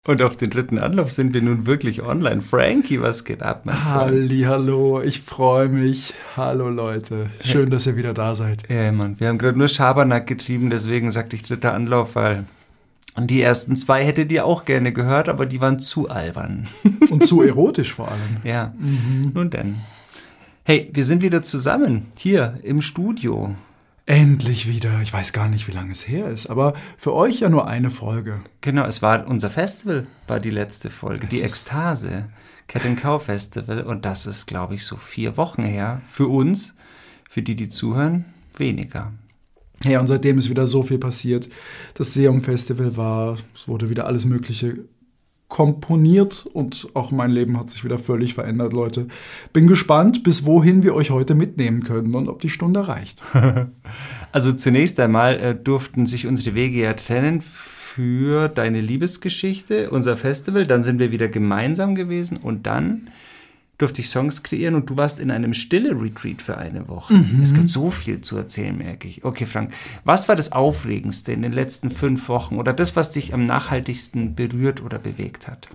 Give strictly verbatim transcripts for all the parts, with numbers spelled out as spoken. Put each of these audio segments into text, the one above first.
Und auf den dritten Anlauf sind wir nun wirklich online. Frankie, was geht ab, mein Freund? Hallihallo, ich freue mich. Hallo Leute, schön, dass ihr wieder da seid. Ja, Mann, wir haben gerade nur Schabernack getrieben, deswegen sagte ich dritter Anlauf, weil die ersten zwei hättet ihr auch gerne gehört, aber die waren zu albern. Und zu erotisch vor allem. Ja, mhm. Nun denn. Hey, wir sind wieder zusammen, hier im Studio. Endlich wieder. Ich weiß gar nicht, wie lange es her ist, aber für euch ja nur eine Folge. Genau, es war unser Festival, war die letzte Folge, Das die Ekstase, Cat and Cow Festival. Und das ist, glaube ich, so vier Wochen her. Für uns, für die, die zuhören, weniger. Ja, und seitdem ist wieder so viel passiert. Das Seum Festival war, es wurde wieder alles Mögliche komponiert und auch mein Leben hat sich wieder völlig verändert, Leute. Bin gespannt, bis wohin wir euch heute mitnehmen können und ob die Stunde reicht. Also zunächst einmal äh, durften sich unsere Wege ja trennen für deine Liebesgeschichte, unser Festival. Dann sind wir wieder gemeinsam gewesen und dann durfte ich Songs kreieren und du warst in einem Stille-Retreat für eine Woche. Mhm. Es gibt so viel zu erzählen, merke ich. Okay, Frank, was war das Aufregendste in den letzten fünf Wochen oder das, was dich am nachhaltigsten berührt oder bewegt hat?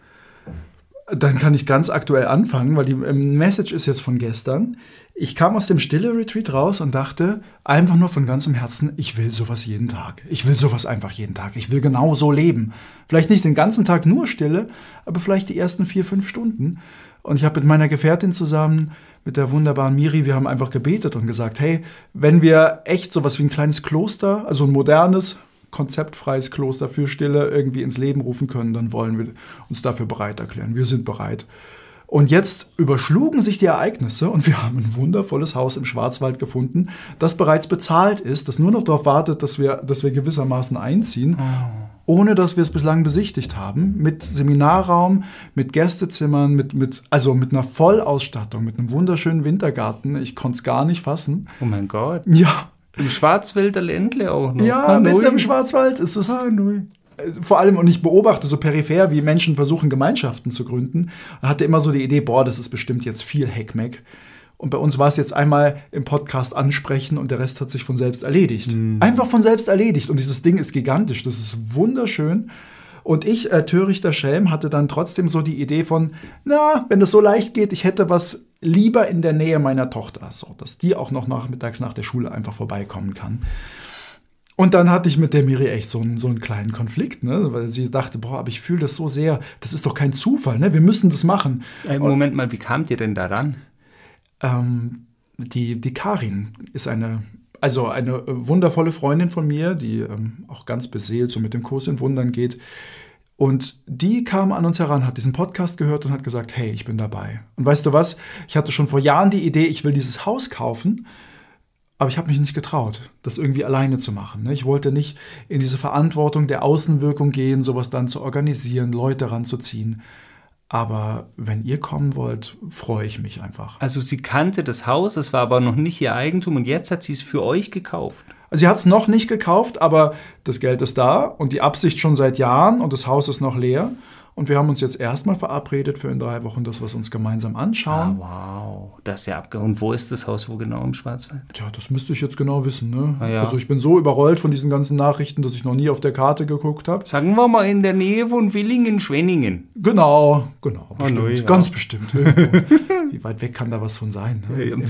Dann kann ich ganz aktuell anfangen, weil die Message ist jetzt von gestern. Ich kam aus dem Stille-Retreat raus und dachte einfach nur von ganzem Herzen, ich will sowas jeden Tag. Ich will sowas einfach jeden Tag. Ich will genau so leben. Vielleicht nicht den ganzen Tag nur Stille, aber vielleicht die ersten vier, fünf Stunden. Und ich habe mit meiner Gefährtin zusammen, mit der wunderbaren Miri, wir haben einfach gebetet und gesagt, hey, wenn wir echt sowas wie ein kleines Kloster, also ein modernes, konzeptfreies Kloster für Stille irgendwie ins Leben rufen können, dann wollen wir uns dafür bereit erklären. Wir sind bereit. Und jetzt überschlugen sich die Ereignisse und wir haben ein wundervolles Haus im Schwarzwald gefunden, das bereits bezahlt ist, das nur noch darauf wartet, dass wir, dass wir gewissermaßen einziehen, oh. ohne dass wir es bislang besichtigt haben, mit Seminarraum, mit Gästezimmern, mit, mit, also mit einer Vollausstattung, mit einem wunderschönen Wintergarten. Ich konnte es gar nicht fassen. Oh mein Gott. Ja. Im Schwarzwälder Ländle auch noch. Ja, mitten im Schwarzwald. Es ist Hanoi. Vor allem, und ich beobachte so peripher, wie Menschen versuchen, Gemeinschaften zu gründen. Und hatte immer so die Idee, boah, das ist bestimmt jetzt viel Heckmeck. Und bei uns war es jetzt einmal im Podcast ansprechen und der Rest hat sich von selbst erledigt. Mhm. Einfach von selbst erledigt. Und dieses Ding ist gigantisch, das ist wunderschön. Und ich, äh, törichter Schelm, hatte dann trotzdem so die Idee von, na, wenn das so leicht geht, ich hätte was lieber in der Nähe meiner Tochter. So, dass die auch noch nachmittags nach der Schule einfach vorbeikommen kann. Und dann hatte ich mit der Miri echt so einen, so einen kleinen Konflikt, ne? Weil sie dachte, boah, aber ich fühle das so sehr, das ist doch kein Zufall, ne? Wir müssen das machen. Äh, Moment mal, wie kamt ihr denn daran? Ähm, die, die Karin ist eine, also eine wundervolle Freundin von mir, die ähm, auch ganz beseelt so mit dem Kurs in Wundern geht. Und die kam an uns heran, hat diesen Podcast gehört und hat gesagt, hey, ich bin dabei. Und weißt du was? Ich hatte schon vor Jahren die Idee, ich will dieses Haus kaufen. Aber ich habe mich nicht getraut, das irgendwie alleine zu machen. Ich wollte nicht in diese Verantwortung der Außenwirkung gehen, sowas dann zu organisieren, Leute ranzuziehen. Aber wenn ihr kommen wollt, freue ich mich einfach. Also sie kannte das Haus, es war aber noch nicht ihr Eigentum und jetzt hat sie es für euch gekauft. Also sie hat es noch nicht gekauft, aber das Geld ist da und die Absicht schon seit Jahren und das Haus ist noch leer. Und wir haben uns jetzt erstmal verabredet für in drei Wochen, dass wir es uns gemeinsam anschauen. Ah, wow, das ist ja abgehoben. Und wo ist das Haus, wo genau im Schwarzwald? Tja, das müsste ich jetzt genau wissen, ne? Ah, ja. Also ich bin so überrollt von diesen ganzen Nachrichten, dass ich noch nie auf der Karte geguckt habe. Sagen wir mal in der Nähe von Villingen-Schwenningen. Genau, genau, bestimmt, oh, neu, ja. Ganz bestimmt. Wie weit weg kann da was von sein? Ne? Ja,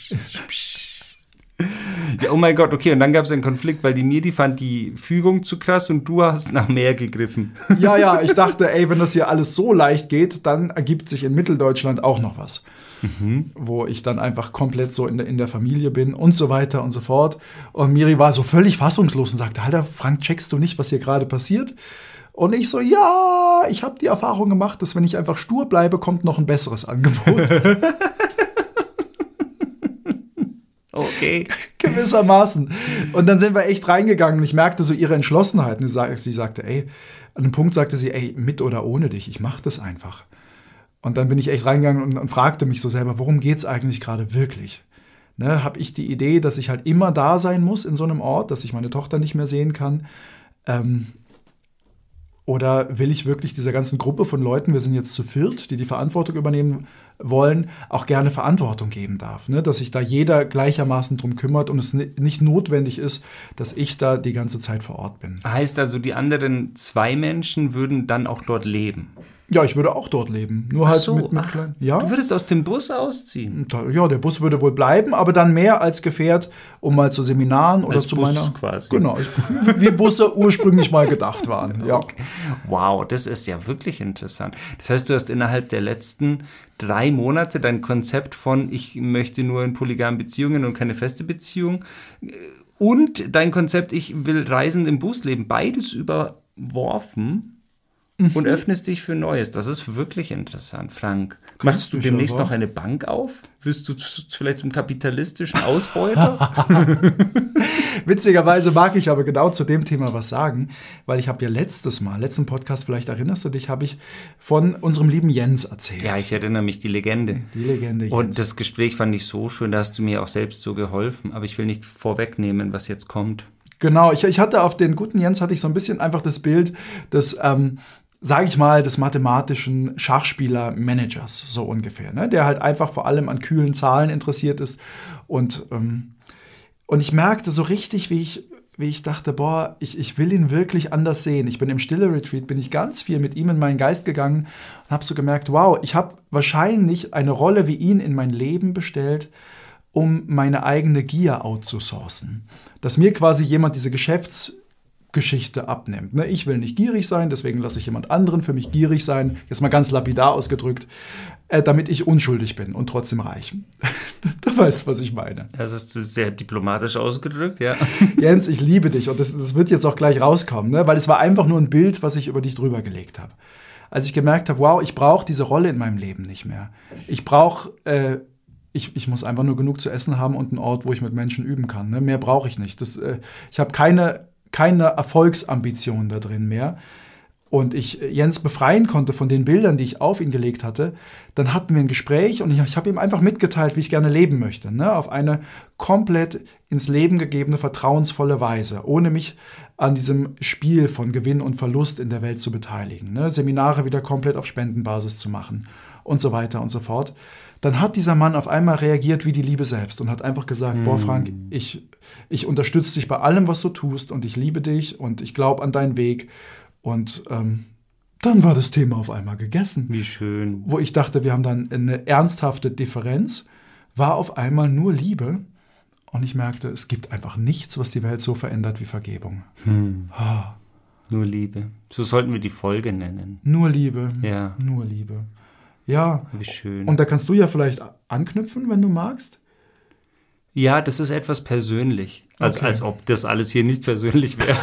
ja, oh mein Gott, okay, und dann gab es einen Konflikt, weil die Miri fand die Fügung zu krass und du hast nach mehr gegriffen. Ja, ja, ich dachte, ey, wenn das hier alles so leicht geht, dann ergibt sich in Mitteldeutschland auch noch was. Mhm. Wo ich dann einfach komplett so in der, in der Familie bin und so weiter und so fort. Und Miri war so völlig fassungslos und sagte, Alter, Frank, checkst du nicht, was hier gerade passiert? Und ich so, ja, ich habe die Erfahrung gemacht, dass wenn ich einfach stur bleibe, kommt noch ein besseres Angebot. Okay. Gewissermaßen. Und dann sind wir echt reingegangen und ich merkte so ihre Entschlossenheit. Und sie sagte, ey, an einem Punkt sagte sie, ey, mit oder ohne dich, ich mach das einfach. Und dann bin ich echt reingegangen und, und fragte mich so selber, worum geht's eigentlich gerade wirklich? Ne, habe ich die Idee, dass ich halt immer da sein muss in so einem Ort, dass ich meine Tochter nicht mehr sehen kann? Ähm, Oder will ich wirklich dieser ganzen Gruppe von Leuten, wir sind jetzt zu viert, die die Verantwortung übernehmen wollen, auch gerne Verantwortung geben darf. Ne? Dass sich da jeder gleichermaßen drum kümmert und es nicht notwendig ist, dass ich da die ganze Zeit vor Ort bin. Heißt also, die anderen zwei Menschen würden dann auch dort leben? Ja, ich würde auch dort leben. Nur halt so, mit, mit ach, kleinen. Ja? Du würdest aus dem Bus ausziehen? Da, ja, der Bus würde wohl bleiben, aber dann mehr als Gefährt, um mal zu Seminaren oder als zu Bus meiner. Quasi. Genau, wie Busse ursprünglich mal gedacht waren. Ja. Okay. Wow, das ist ja wirklich interessant. Das heißt, du hast innerhalb der letzten drei Monate dein Konzept von ich möchte nur in polygamen Beziehungen und keine feste Beziehung und dein Konzept ich will reisend im Bus leben, beides überworfen. Und öffnest dich für Neues. Das ist wirklich interessant, Frank. Machst du demnächst noch eine Bank auf? Wirst du vielleicht zum kapitalistischen Ausbeuter? Witzigerweise mag ich aber genau zu dem Thema was sagen, weil ich habe ja letztes Mal, letzten Podcast, vielleicht erinnerst du dich, habe ich von unserem lieben Jens erzählt. Ja, ich erinnere mich, die Legende. Die Legende Jens. Und das Gespräch fand ich so schön, da hast du mir auch selbst so geholfen. Aber ich will nicht vorwegnehmen, was jetzt kommt. Genau, ich, ich hatte auf den guten Jens hatte ich so ein bisschen einfach das Bild des ähm, sage ich mal, des mathematischen Schachspieler-Managers, so ungefähr, ne? Der halt einfach vor allem an kühlen Zahlen interessiert ist. Und, ähm, und ich merkte so richtig, wie ich, wie ich dachte, boah, ich, ich will ihn wirklich anders sehen. Ich bin im Stille-Retreat, bin ich ganz viel mit ihm in meinen Geist gegangen und habe so gemerkt, wow, ich habe wahrscheinlich eine Rolle wie ihn in mein Leben bestellt, um meine eigene Gier outzusourcen. Dass mir quasi jemand diese Geschäfts- Geschichte abnimmt. Ne? Ich will nicht gierig sein, deswegen lasse ich jemand anderen für mich gierig sein, jetzt mal ganz lapidar ausgedrückt, äh, damit ich unschuldig bin und trotzdem reich. Du weißt, was ich meine. Das hast du sehr diplomatisch ausgedrückt, ja. Jens, ich liebe dich und das, das wird jetzt auch gleich rauskommen, ne? Weil es war einfach nur ein Bild, was ich über dich drüber gelegt habe. Als ich gemerkt habe, wow, ich brauche diese Rolle in meinem Leben nicht mehr. Ich brauche, äh, ich, ich muss einfach nur genug zu essen haben und einen Ort, wo ich mit Menschen üben kann. Ne? Mehr brauche ich nicht. Das, äh, ich habe keine keine Erfolgsambition da drin mehr. Und ich Jens befreien konnte von den Bildern, die ich auf ihn gelegt hatte, dann hatten wir ein Gespräch und ich, ich habe ihm einfach mitgeteilt, wie ich gerne leben möchte. Ne? Auf eine komplett ins Leben gegebene, vertrauensvolle Weise, ohne mich an diesem Spiel von Gewinn und Verlust in der Welt zu beteiligen. Ne? Seminare wieder komplett auf Spendenbasis zu machen und so weiter und so fort. Dann hat dieser Mann auf einmal reagiert wie die Liebe selbst und hat einfach gesagt, mm. boah Frank, ich, ich unterstütze dich bei allem, was du tust und ich liebe dich und ich glaube an deinen Weg. Und ähm, dann war das Thema auf einmal gegessen. Wie schön. Wo ich dachte, wir haben dann eine ernsthafte Differenz, war auf einmal nur Liebe. Und ich merkte, es gibt einfach nichts, was die Welt so verändert wie Vergebung. Hm. Ah. Nur Liebe. So sollten wir die Folge nennen. Nur Liebe. Ja. Nur Liebe. Ja. Wie schön. Und da kannst du ja vielleicht anknüpfen, wenn du magst. Ja, das ist etwas persönlich. Als, Okay. als ob das alles hier nicht persönlich wäre.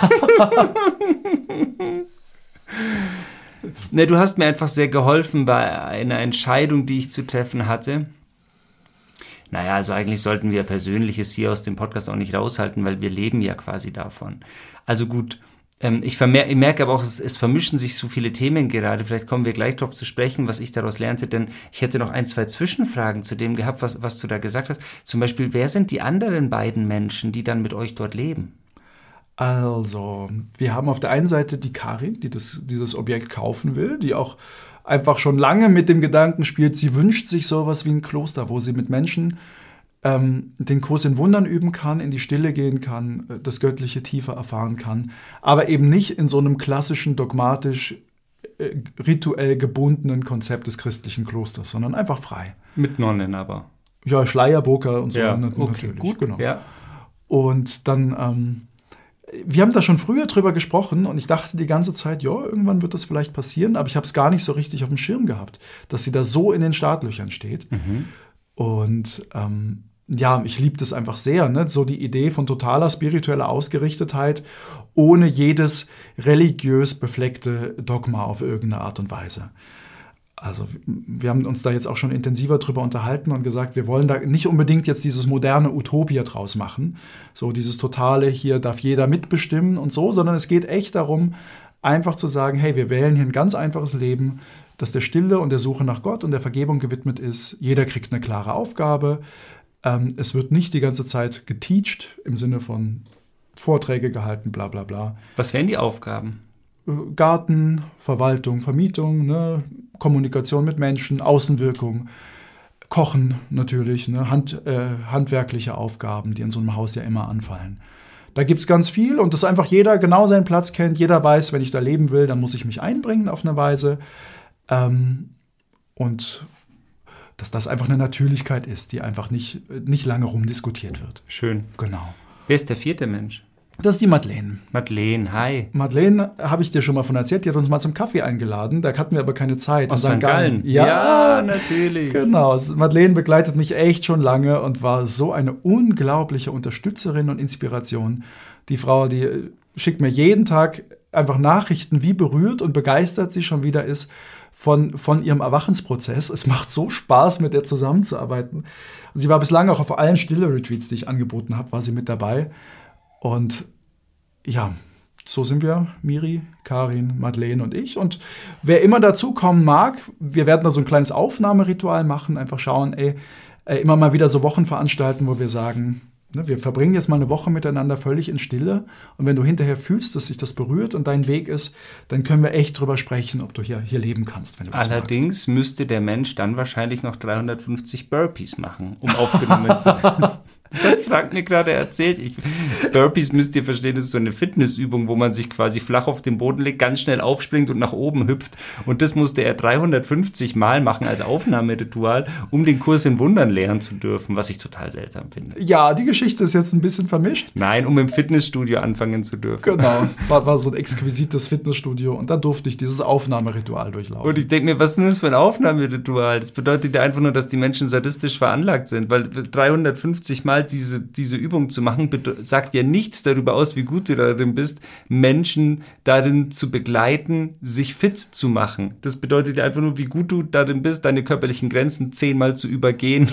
Ne, du hast mir einfach sehr geholfen bei einer Entscheidung, die ich zu treffen hatte. Naja, also eigentlich sollten wir Persönliches hier aus dem Podcast auch nicht raushalten, weil wir leben ja quasi davon. Also gut, ähm, ich, vermer- ich merke aber auch, es, es vermischen sich so viele Themen gerade. Vielleicht kommen wir gleich darauf zu sprechen, was ich daraus lernte, denn ich hätte noch ein, zwei Zwischenfragen zu dem gehabt, was, was du da gesagt hast. Zum Beispiel, wer sind die anderen beiden Menschen, die dann mit euch dort leben? Also, wir haben auf der einen Seite die Karin, die das, dieses Objekt kaufen will, die auch einfach schon lange mit dem Gedanken spielt, sie wünscht sich sowas wie ein Kloster, wo sie mit Menschen ähm, den Kurs in Wundern üben kann, in die Stille gehen kann, das Göttliche tiefer erfahren kann, aber eben nicht in so einem klassischen, dogmatisch, äh, rituell gebundenen Konzept des christlichen Klosters, sondern einfach frei. Mit Nonnen aber. Ja, Schleierburger und so Ja, nat- okay, natürlich. gut, Genau. ja. Und dann, ähm, wir haben da schon früher drüber gesprochen und ich dachte die ganze Zeit, ja, irgendwann wird das vielleicht passieren, aber ich habe es gar nicht so richtig auf dem Schirm gehabt, dass sie da so in den Startlöchern steht. Mhm. Und ähm, ja, ich liebe das einfach sehr, ne? So die Idee von totaler spiritueller Ausgerichtetheit, ohne jedes religiös befleckte Dogma auf irgendeine Art und Weise. Also wir haben uns da jetzt auch schon intensiver drüber unterhalten und gesagt, wir wollen da nicht unbedingt jetzt dieses moderne Utopia draus machen, so dieses totale, hier darf jeder mitbestimmen und so, sondern es geht echt darum, einfach zu sagen, hey, wir wählen hier ein ganz einfaches Leben, das der Stille und der Suche nach Gott und der Vergebung gewidmet ist. Jeder kriegt eine klare Aufgabe. Ähm, es wird nicht die ganze Zeit geteacht, im Sinne von Vorträge gehalten, bla bla bla. Was wären die Aufgaben? Garten, Verwaltung, Vermietung, ne? Kommunikation mit Menschen, Außenwirkung, Kochen natürlich, ne? Hand, äh, handwerkliche Aufgaben, die in so einem Haus ja immer anfallen. Da gibt es ganz viel und dass einfach jeder genau seinen Platz kennt. Jeder weiß, wenn ich da leben will, dann muss ich mich einbringen auf eine Weise. Ähm, und dass das einfach eine Natürlichkeit ist, die einfach nicht, nicht lange rumdiskutiert wird. Schön. Genau. Wer ist der vierte Mensch? Das ist die Madeleine. Madeleine, hi. Madeleine, habe ich dir schon mal von erzählt, die hat uns mal zum Kaffee eingeladen. Da hatten wir aber keine Zeit. Aus Sankt Gallen? Ja, ja, natürlich. Genau. Madeleine begleitet mich echt schon lange und war so eine unglaubliche Unterstützerin und Inspiration. Die Frau, die schickt mir jeden Tag einfach Nachrichten, wie berührt und begeistert sie schon wieder ist von, von ihrem Erwachensprozess. Es macht so Spaß, mit ihr zusammenzuarbeiten. Und sie war bislang auch auf allen Stille-Retreats, die ich angeboten habe, war sie mit dabei. Und ja, so sind wir, Miri, Karin, Madeleine und ich. Und wer immer dazu kommen mag, wir werden da so ein kleines Aufnahmeritual machen, einfach schauen, ey, immer mal wieder so Wochen veranstalten, wo wir sagen, ne, wir verbringen jetzt mal eine Woche miteinander völlig in Stille. Und wenn du hinterher fühlst, dass sich das berührt und dein Weg ist, dann können wir echt drüber sprechen, ob du hier, hier leben kannst, wenn du das Allerdings magst. Müsste der Mensch dann wahrscheinlich noch dreihundertfünfzig Burpees machen, um aufgenommen zu werden. Das hat Frank mir gerade erzählt. Ich, Burpees müsst ihr verstehen, das ist so eine Fitnessübung, wo man sich quasi flach auf den Boden legt, ganz schnell aufspringt und nach oben hüpft. Und das musste er dreihundertfünfzig Mal machen als Aufnahmeritual, um den Kurs in Wundern lernen zu dürfen, was ich total seltsam finde. Ja, die Geschichte ist jetzt ein bisschen vermischt. Nein, um im Fitnessstudio anfangen zu dürfen. Genau, es war, war so ein exquisites Fitnessstudio und da durfte ich dieses Aufnahmeritual durchlaufen. Und ich denke mir, was ist denn das für ein Aufnahmeritual? Das bedeutet ja einfach nur, dass die Menschen sadistisch veranlagt sind, weil dreihundertfünfzig Mal Diese, diese Übung zu machen, sagt ja nichts darüber aus, wie gut du darin bist, Menschen darin zu begleiten, sich fit zu machen. Das bedeutet ja einfach nur, wie gut du darin bist, deine körperlichen Grenzen zehnmal zu übergehen.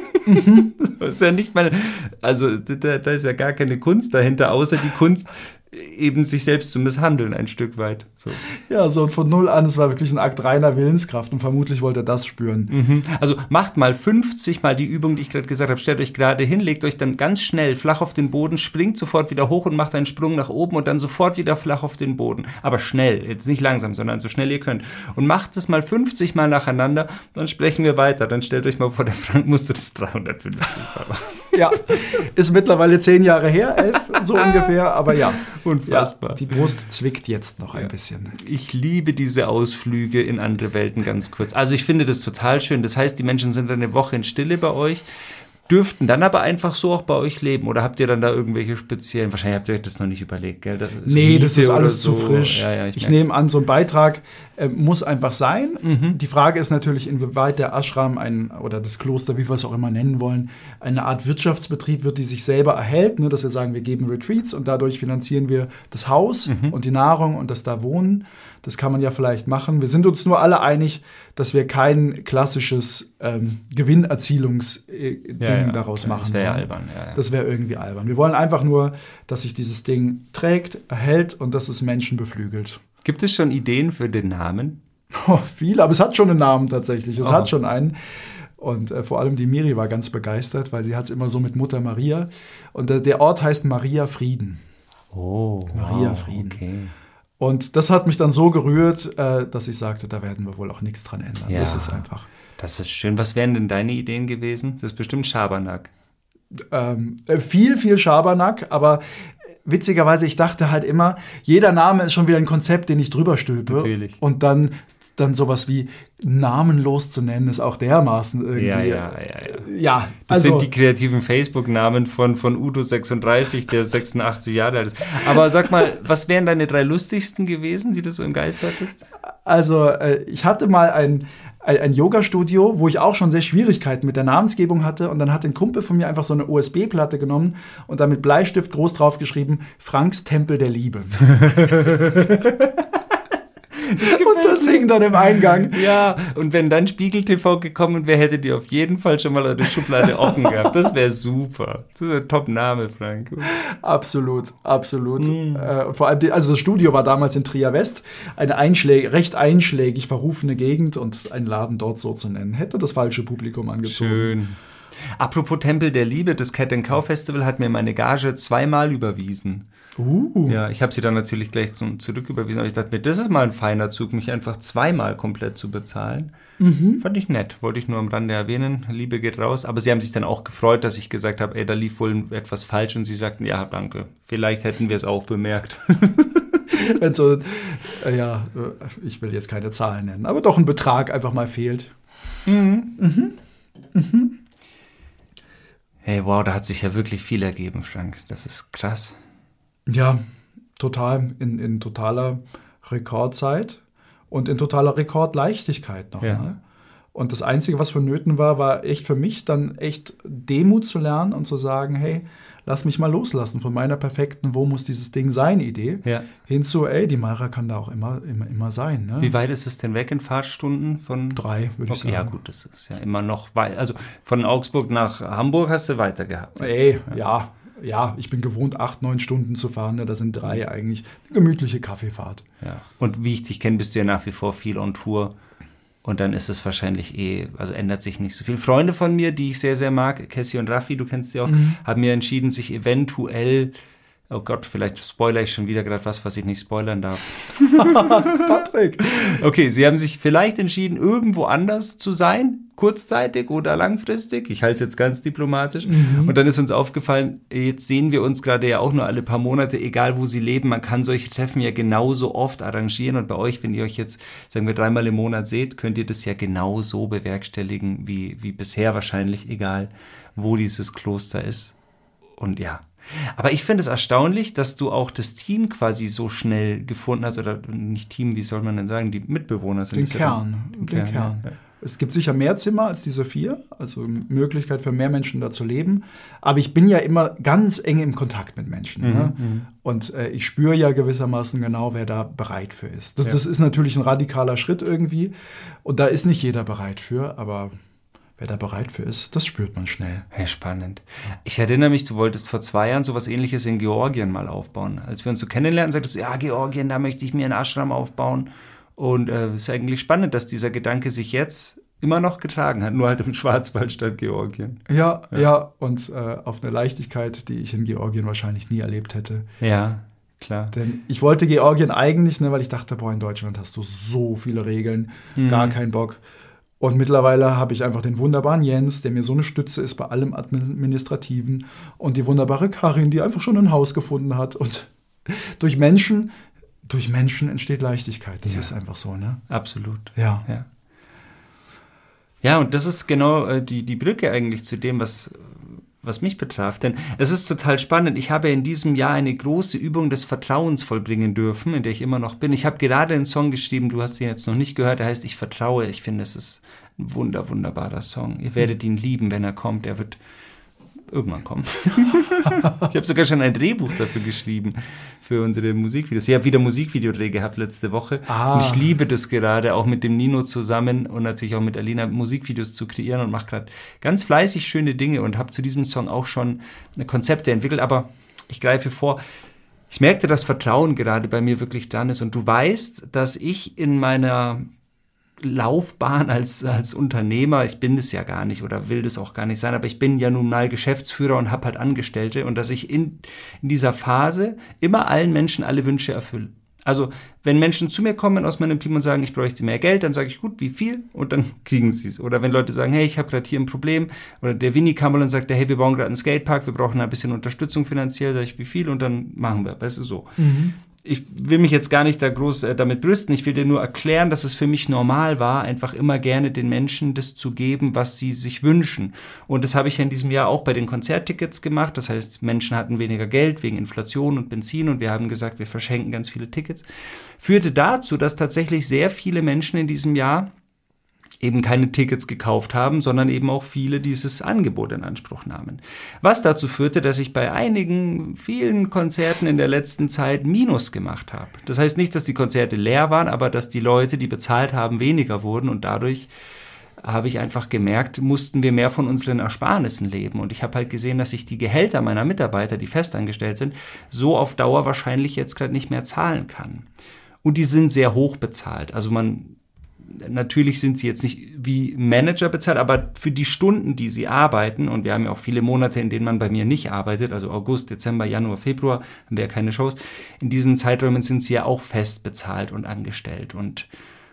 Mhm. Das ist ja nicht mal, also da, da ist ja gar keine Kunst dahinter, außer die Kunst, eben sich selbst zu misshandeln, ein Stück weit. So. Ja, so und von null an, es war wirklich ein Akt reiner Willenskraft und vermutlich wollte er das spüren. Mhm. Also macht mal fünfzig Mal die Übung, die ich gerade gesagt habe. Stellt euch gerade hin, legt euch dann ganz schnell flach auf den Boden, springt sofort wieder hoch und macht einen Sprung nach oben und dann sofort wieder flach auf den Boden. Aber schnell, jetzt nicht langsam, sondern so schnell ihr könnt. Und macht es mal fünfzig Mal nacheinander, dann sprechen wir weiter. Dann stellt euch mal vor, der Frank musste das dreihundertfünfzig Mal machen. Ja, ist mittlerweile zehn Jahre her, elf, so ungefähr, aber ja. Unfassbar. Ja, die Brust zwickt jetzt noch ein ja. bisschen. Ich liebe diese Ausflüge in andere Welten ganz kurz. Also ich finde das total schön. Das heißt, die Menschen sind eine Woche in Stille bei euch, dürften dann aber einfach so auch bei euch leben. Oder habt ihr dann da irgendwelche speziellen, wahrscheinlich habt ihr euch das noch nicht überlegt, gell? Das nee, das ist alles so. zu frisch. Ja, ja, ich ich nehme an, so ein Beitrag äh, muss einfach sein. Mhm. Die Frage ist natürlich, inwieweit der Ashram ein, oder das Kloster, wie wir es auch immer nennen wollen, eine Art Wirtschaftsbetrieb wird, die sich selber erhält. Ne? Dass wir sagen, wir geben Retreats und dadurch finanzieren wir das Haus mhm. und die Nahrung und das da Wohnen. Das kann man ja vielleicht machen. Wir sind uns nur alle einig, dass wir kein klassisches ähm, Gewinnerzielungsding ja, ja, daraus klar, machen. Das wäre ja albern. Ja, ja. Das wäre irgendwie albern. Wir wollen einfach nur, dass sich dieses Ding trägt, erhält und dass es Menschen beflügelt. Gibt es schon Ideen für den Namen? Oh, viele, aber es hat schon einen Namen tatsächlich. Es oh. hat schon einen. Und äh, vor allem die Miri war ganz begeistert, weil sie hat es immer so mit Mutter Maria. Und äh, der Ort heißt Maria Frieden. Oh, Maria wow, Frieden. Okay. Und das hat mich dann so gerührt, äh, dass ich sagte, da werden wir wohl auch nichts dran ändern. Ja, das ist einfach. Das ist schön. Was wären denn deine Ideen gewesen? Das ist bestimmt Schabernack. Ähm, viel, viel Schabernack, aber witzigerweise, ich dachte halt immer, jeder Name ist schon wieder ein Konzept, den ich drüber stülpe. Natürlich. Und dann, dann sowas wie namenlos zu nennen, ist auch dermaßen irgendwie. Ja, ja, ja. ja. ja das also, sind die kreativen Facebook-Namen von, von Udo sechsunddreißig, der sechsundachtzig Jahre alt ist. Aber sag mal, was wären deine drei lustigsten gewesen, die du so im Geist hattest? Also, äh, ich hatte mal ein ein, ein Yoga-Studio, wo ich auch schon sehr Schwierigkeiten mit der Namensgebung hatte. Und dann hat ein Kumpel von mir einfach so eine U S B-Platte genommen und da mit Bleistift groß draufgeschrieben, Franks Tempel der Liebe. Das und das hing dann im Eingang. Ja, und wenn dann Spiegel T V gekommen wäre, hättet ihr auf jeden Fall schon mal eure Schublade offen gehabt. Das wäre super. Das ist ein Top-Name, Frank. Absolut, absolut. Mm. Äh, vor allem, die, also das Studio war damals in Trier West, eine einschläg, recht einschlägig verrufene Gegend und einen Laden dort so zu nennen, hätte das falsche Publikum angezogen. Schön. Apropos Tempel der Liebe, das Cat and Cow Festival hat mir meine Gage zweimal überwiesen. Uh. Ja, ich habe sie dann natürlich gleich zum, zurücküberwiesen, aber ich dachte mir, das ist mal ein feiner Zug, mich einfach zweimal komplett zu bezahlen. Mhm. Fand ich nett, wollte ich nur am Rande erwähnen, Liebe geht raus. Aber sie haben sich dann auch gefreut, dass ich gesagt habe, ey, da lief wohl etwas falsch und sie sagten, ja, danke, vielleicht hätten wir es auch bemerkt. Wenn so, äh, ja, ich will jetzt keine Zahlen nennen, aber doch ein Betrag einfach mal fehlt. Mhm. Mhm. Mhm. Hey, wow, da hat sich ja wirklich viel ergeben, Frank, das ist krass. Ja, total, in, in totaler Rekordzeit und in totaler Rekordleichtigkeit noch. Ja. Ne? Und das Einzige, was vonnöten war, war echt für mich dann echt Demut zu lernen und zu sagen, hey, lass mich mal loslassen von meiner perfekten, wo muss dieses Ding sein, Idee, ja. hinzu, ey, die Mayra kann da auch immer, immer, immer sein. Ne? Wie weit ist es denn weg in Fahrtstunden? Von Drei, würde okay, ich sagen. Ja gut, das ist ja immer noch weit. Also von Augsburg nach Hamburg hast du weiter gehabt. Ey, ja. ja. Ja, ich bin gewohnt, acht, neun Stunden zu fahren. Ne? Das sind drei eigentlich. Eine gemütliche Kaffeefahrt. Ja. Und wie ich dich kenne, bist du ja nach wie vor viel on Tour. Und dann ist es wahrscheinlich eh, also ändert sich nicht so viel. Freunde von mir, die ich sehr, sehr mag, Cassie und Raffi, du kennst sie auch, mhm. haben mir entschieden, sich eventuell, oh Gott, vielleicht spoilere ich schon wieder gerade was, was ich nicht spoilern darf. Patrick! Okay, sie haben sich vielleicht entschieden, irgendwo anders zu sein, kurzzeitig oder langfristig. Ich halte es jetzt ganz diplomatisch. Mhm. Und dann ist uns aufgefallen, jetzt sehen wir uns gerade ja auch nur alle paar Monate, egal wo sie leben. Man kann solche Treffen ja genauso oft arrangieren. Und bei euch, wenn ihr euch jetzt, sagen wir, dreimal im Monat seht, könnt ihr das ja genauso bewerkstelligen wie, wie bisher wahrscheinlich, egal wo dieses Kloster ist. Und ja. Aber ich finde es erstaunlich, dass du auch das Team quasi so schnell gefunden hast, oder nicht Team, wie soll man denn sagen, die Mitbewohner sind. Den Kern, ja den, den Kern. Kern. Ja. Es gibt sicher mehr Zimmer als diese vier, also Möglichkeit für mehr Menschen da zu leben. Aber ich bin ja immer ganz eng im Kontakt mit Menschen. Mhm, ne? Und äh, ich spüre ja gewissermaßen genau, wer da bereit für ist. Das, ja. das ist natürlich ein radikaler Schritt irgendwie. Und da ist nicht jeder bereit für, aber wer da bereit für ist, das spürt man schnell. Hey, spannend. Ich erinnere mich, du wolltest vor zwei Jahren sowas Ähnliches in Georgien mal aufbauen. Als wir uns so kennenlernen, sagtest du, ja, Georgien, da möchte ich mir einen Ashram aufbauen. Und es äh, ist eigentlich spannend, dass dieser Gedanke sich jetzt immer noch getragen hat, nur halt im Schwarzwald statt Georgien. Ja, ja, ja und äh, auf eine Leichtigkeit, die ich in Georgien wahrscheinlich nie erlebt hätte. Ja, klar. Denn ich wollte Georgien eigentlich, ne, weil ich dachte, boah, in Deutschland hast du so viele Regeln, mhm. gar keinen Bock. Und mittlerweile habe ich einfach den wunderbaren Jens, der mir so eine Stütze ist bei allem Administrativen, und die wunderbare Karin, die einfach schon ein Haus gefunden hat. Und durch Menschen... Durch Menschen entsteht Leichtigkeit. Das ja. ist einfach so, ne? Absolut. Ja. Ja, ja und das ist genau äh, die, die Brücke eigentlich zu dem, was, was mich betraf. Denn es ist total spannend. Ich habe in diesem Jahr eine große Übung des Vertrauens vollbringen dürfen, in der ich immer noch bin. Ich habe gerade einen Song geschrieben, du hast ihn jetzt noch nicht gehört, der heißt Ich vertraue. Ich finde, es ist ein wunder, wunderbarer Song. Ihr werdet ihn lieben, wenn er kommt. Er wird irgendwann kommen. Ich habe sogar schon ein Drehbuch dafür geschrieben, für unsere Musikvideos. Ich habe wieder Musikvideodreh gehabt letzte Woche. Ah. Und ich liebe das gerade, auch mit dem Nino zusammen und natürlich auch mit Alina Musikvideos zu kreieren und mache gerade ganz fleißig schöne Dinge und habe zu diesem Song auch schon Konzepte entwickelt. Aber ich greife vor, ich merkte, dass Vertrauen gerade bei mir wirklich dran ist. Und du weißt, dass ich in meiner Laufbahn als, als Unternehmer, ich bin das ja gar nicht oder will das auch gar nicht sein, aber ich bin ja nun mal Geschäftsführer und habe halt Angestellte, und dass ich in, in dieser Phase immer allen Menschen alle Wünsche erfülle. Also wenn Menschen zu mir kommen aus meinem Team und sagen, ich bräuchte mehr Geld, dann sage ich, gut, wie viel? Und dann kriegen sie es. Oder wenn Leute sagen, hey, ich habe gerade hier ein Problem, oder der Winnie kam mal und sagte, hey, wir bauen gerade einen Skatepark, wir brauchen ein bisschen Unterstützung finanziell, sage ich, wie viel? Und dann machen wir, weißt du, so. Mhm. Ich will mich jetzt gar nicht da groß äh, damit brüsten, ich will dir nur erklären, dass es für mich normal war, einfach immer gerne den Menschen das zu geben, was sie sich wünschen. Und das habe ich ja in diesem Jahr auch bei den Konzerttickets gemacht. Das heißt, Menschen hatten weniger Geld wegen Inflation und Benzin, und wir haben gesagt, wir verschenken ganz viele Tickets. Führte dazu, dass tatsächlich sehr viele Menschen in diesem Jahr eben keine Tickets gekauft haben, sondern eben auch viele dieses Angebot in Anspruch nahmen. Was dazu führte, dass ich bei einigen, vielen Konzerten in der letzten Zeit Minus gemacht habe. Das heißt nicht, dass die Konzerte leer waren, aber dass die Leute, die bezahlt haben, weniger wurden, und dadurch habe ich einfach gemerkt, mussten wir mehr von unseren Ersparnissen leben. Und ich habe halt gesehen, dass ich die Gehälter meiner Mitarbeiter, die festangestellt sind, so auf Dauer wahrscheinlich jetzt gerade nicht mehr zahlen kann. Und die sind sehr hoch bezahlt. Also man natürlich sind sie jetzt nicht wie Manager bezahlt, aber für die Stunden, die sie arbeiten, und wir haben ja auch viele Monate, in denen man bei mir nicht arbeitet, also August, Dezember, Januar, Februar, haben wir ja keine Shows, in diesen Zeiträumen sind sie ja auch fest bezahlt und angestellt und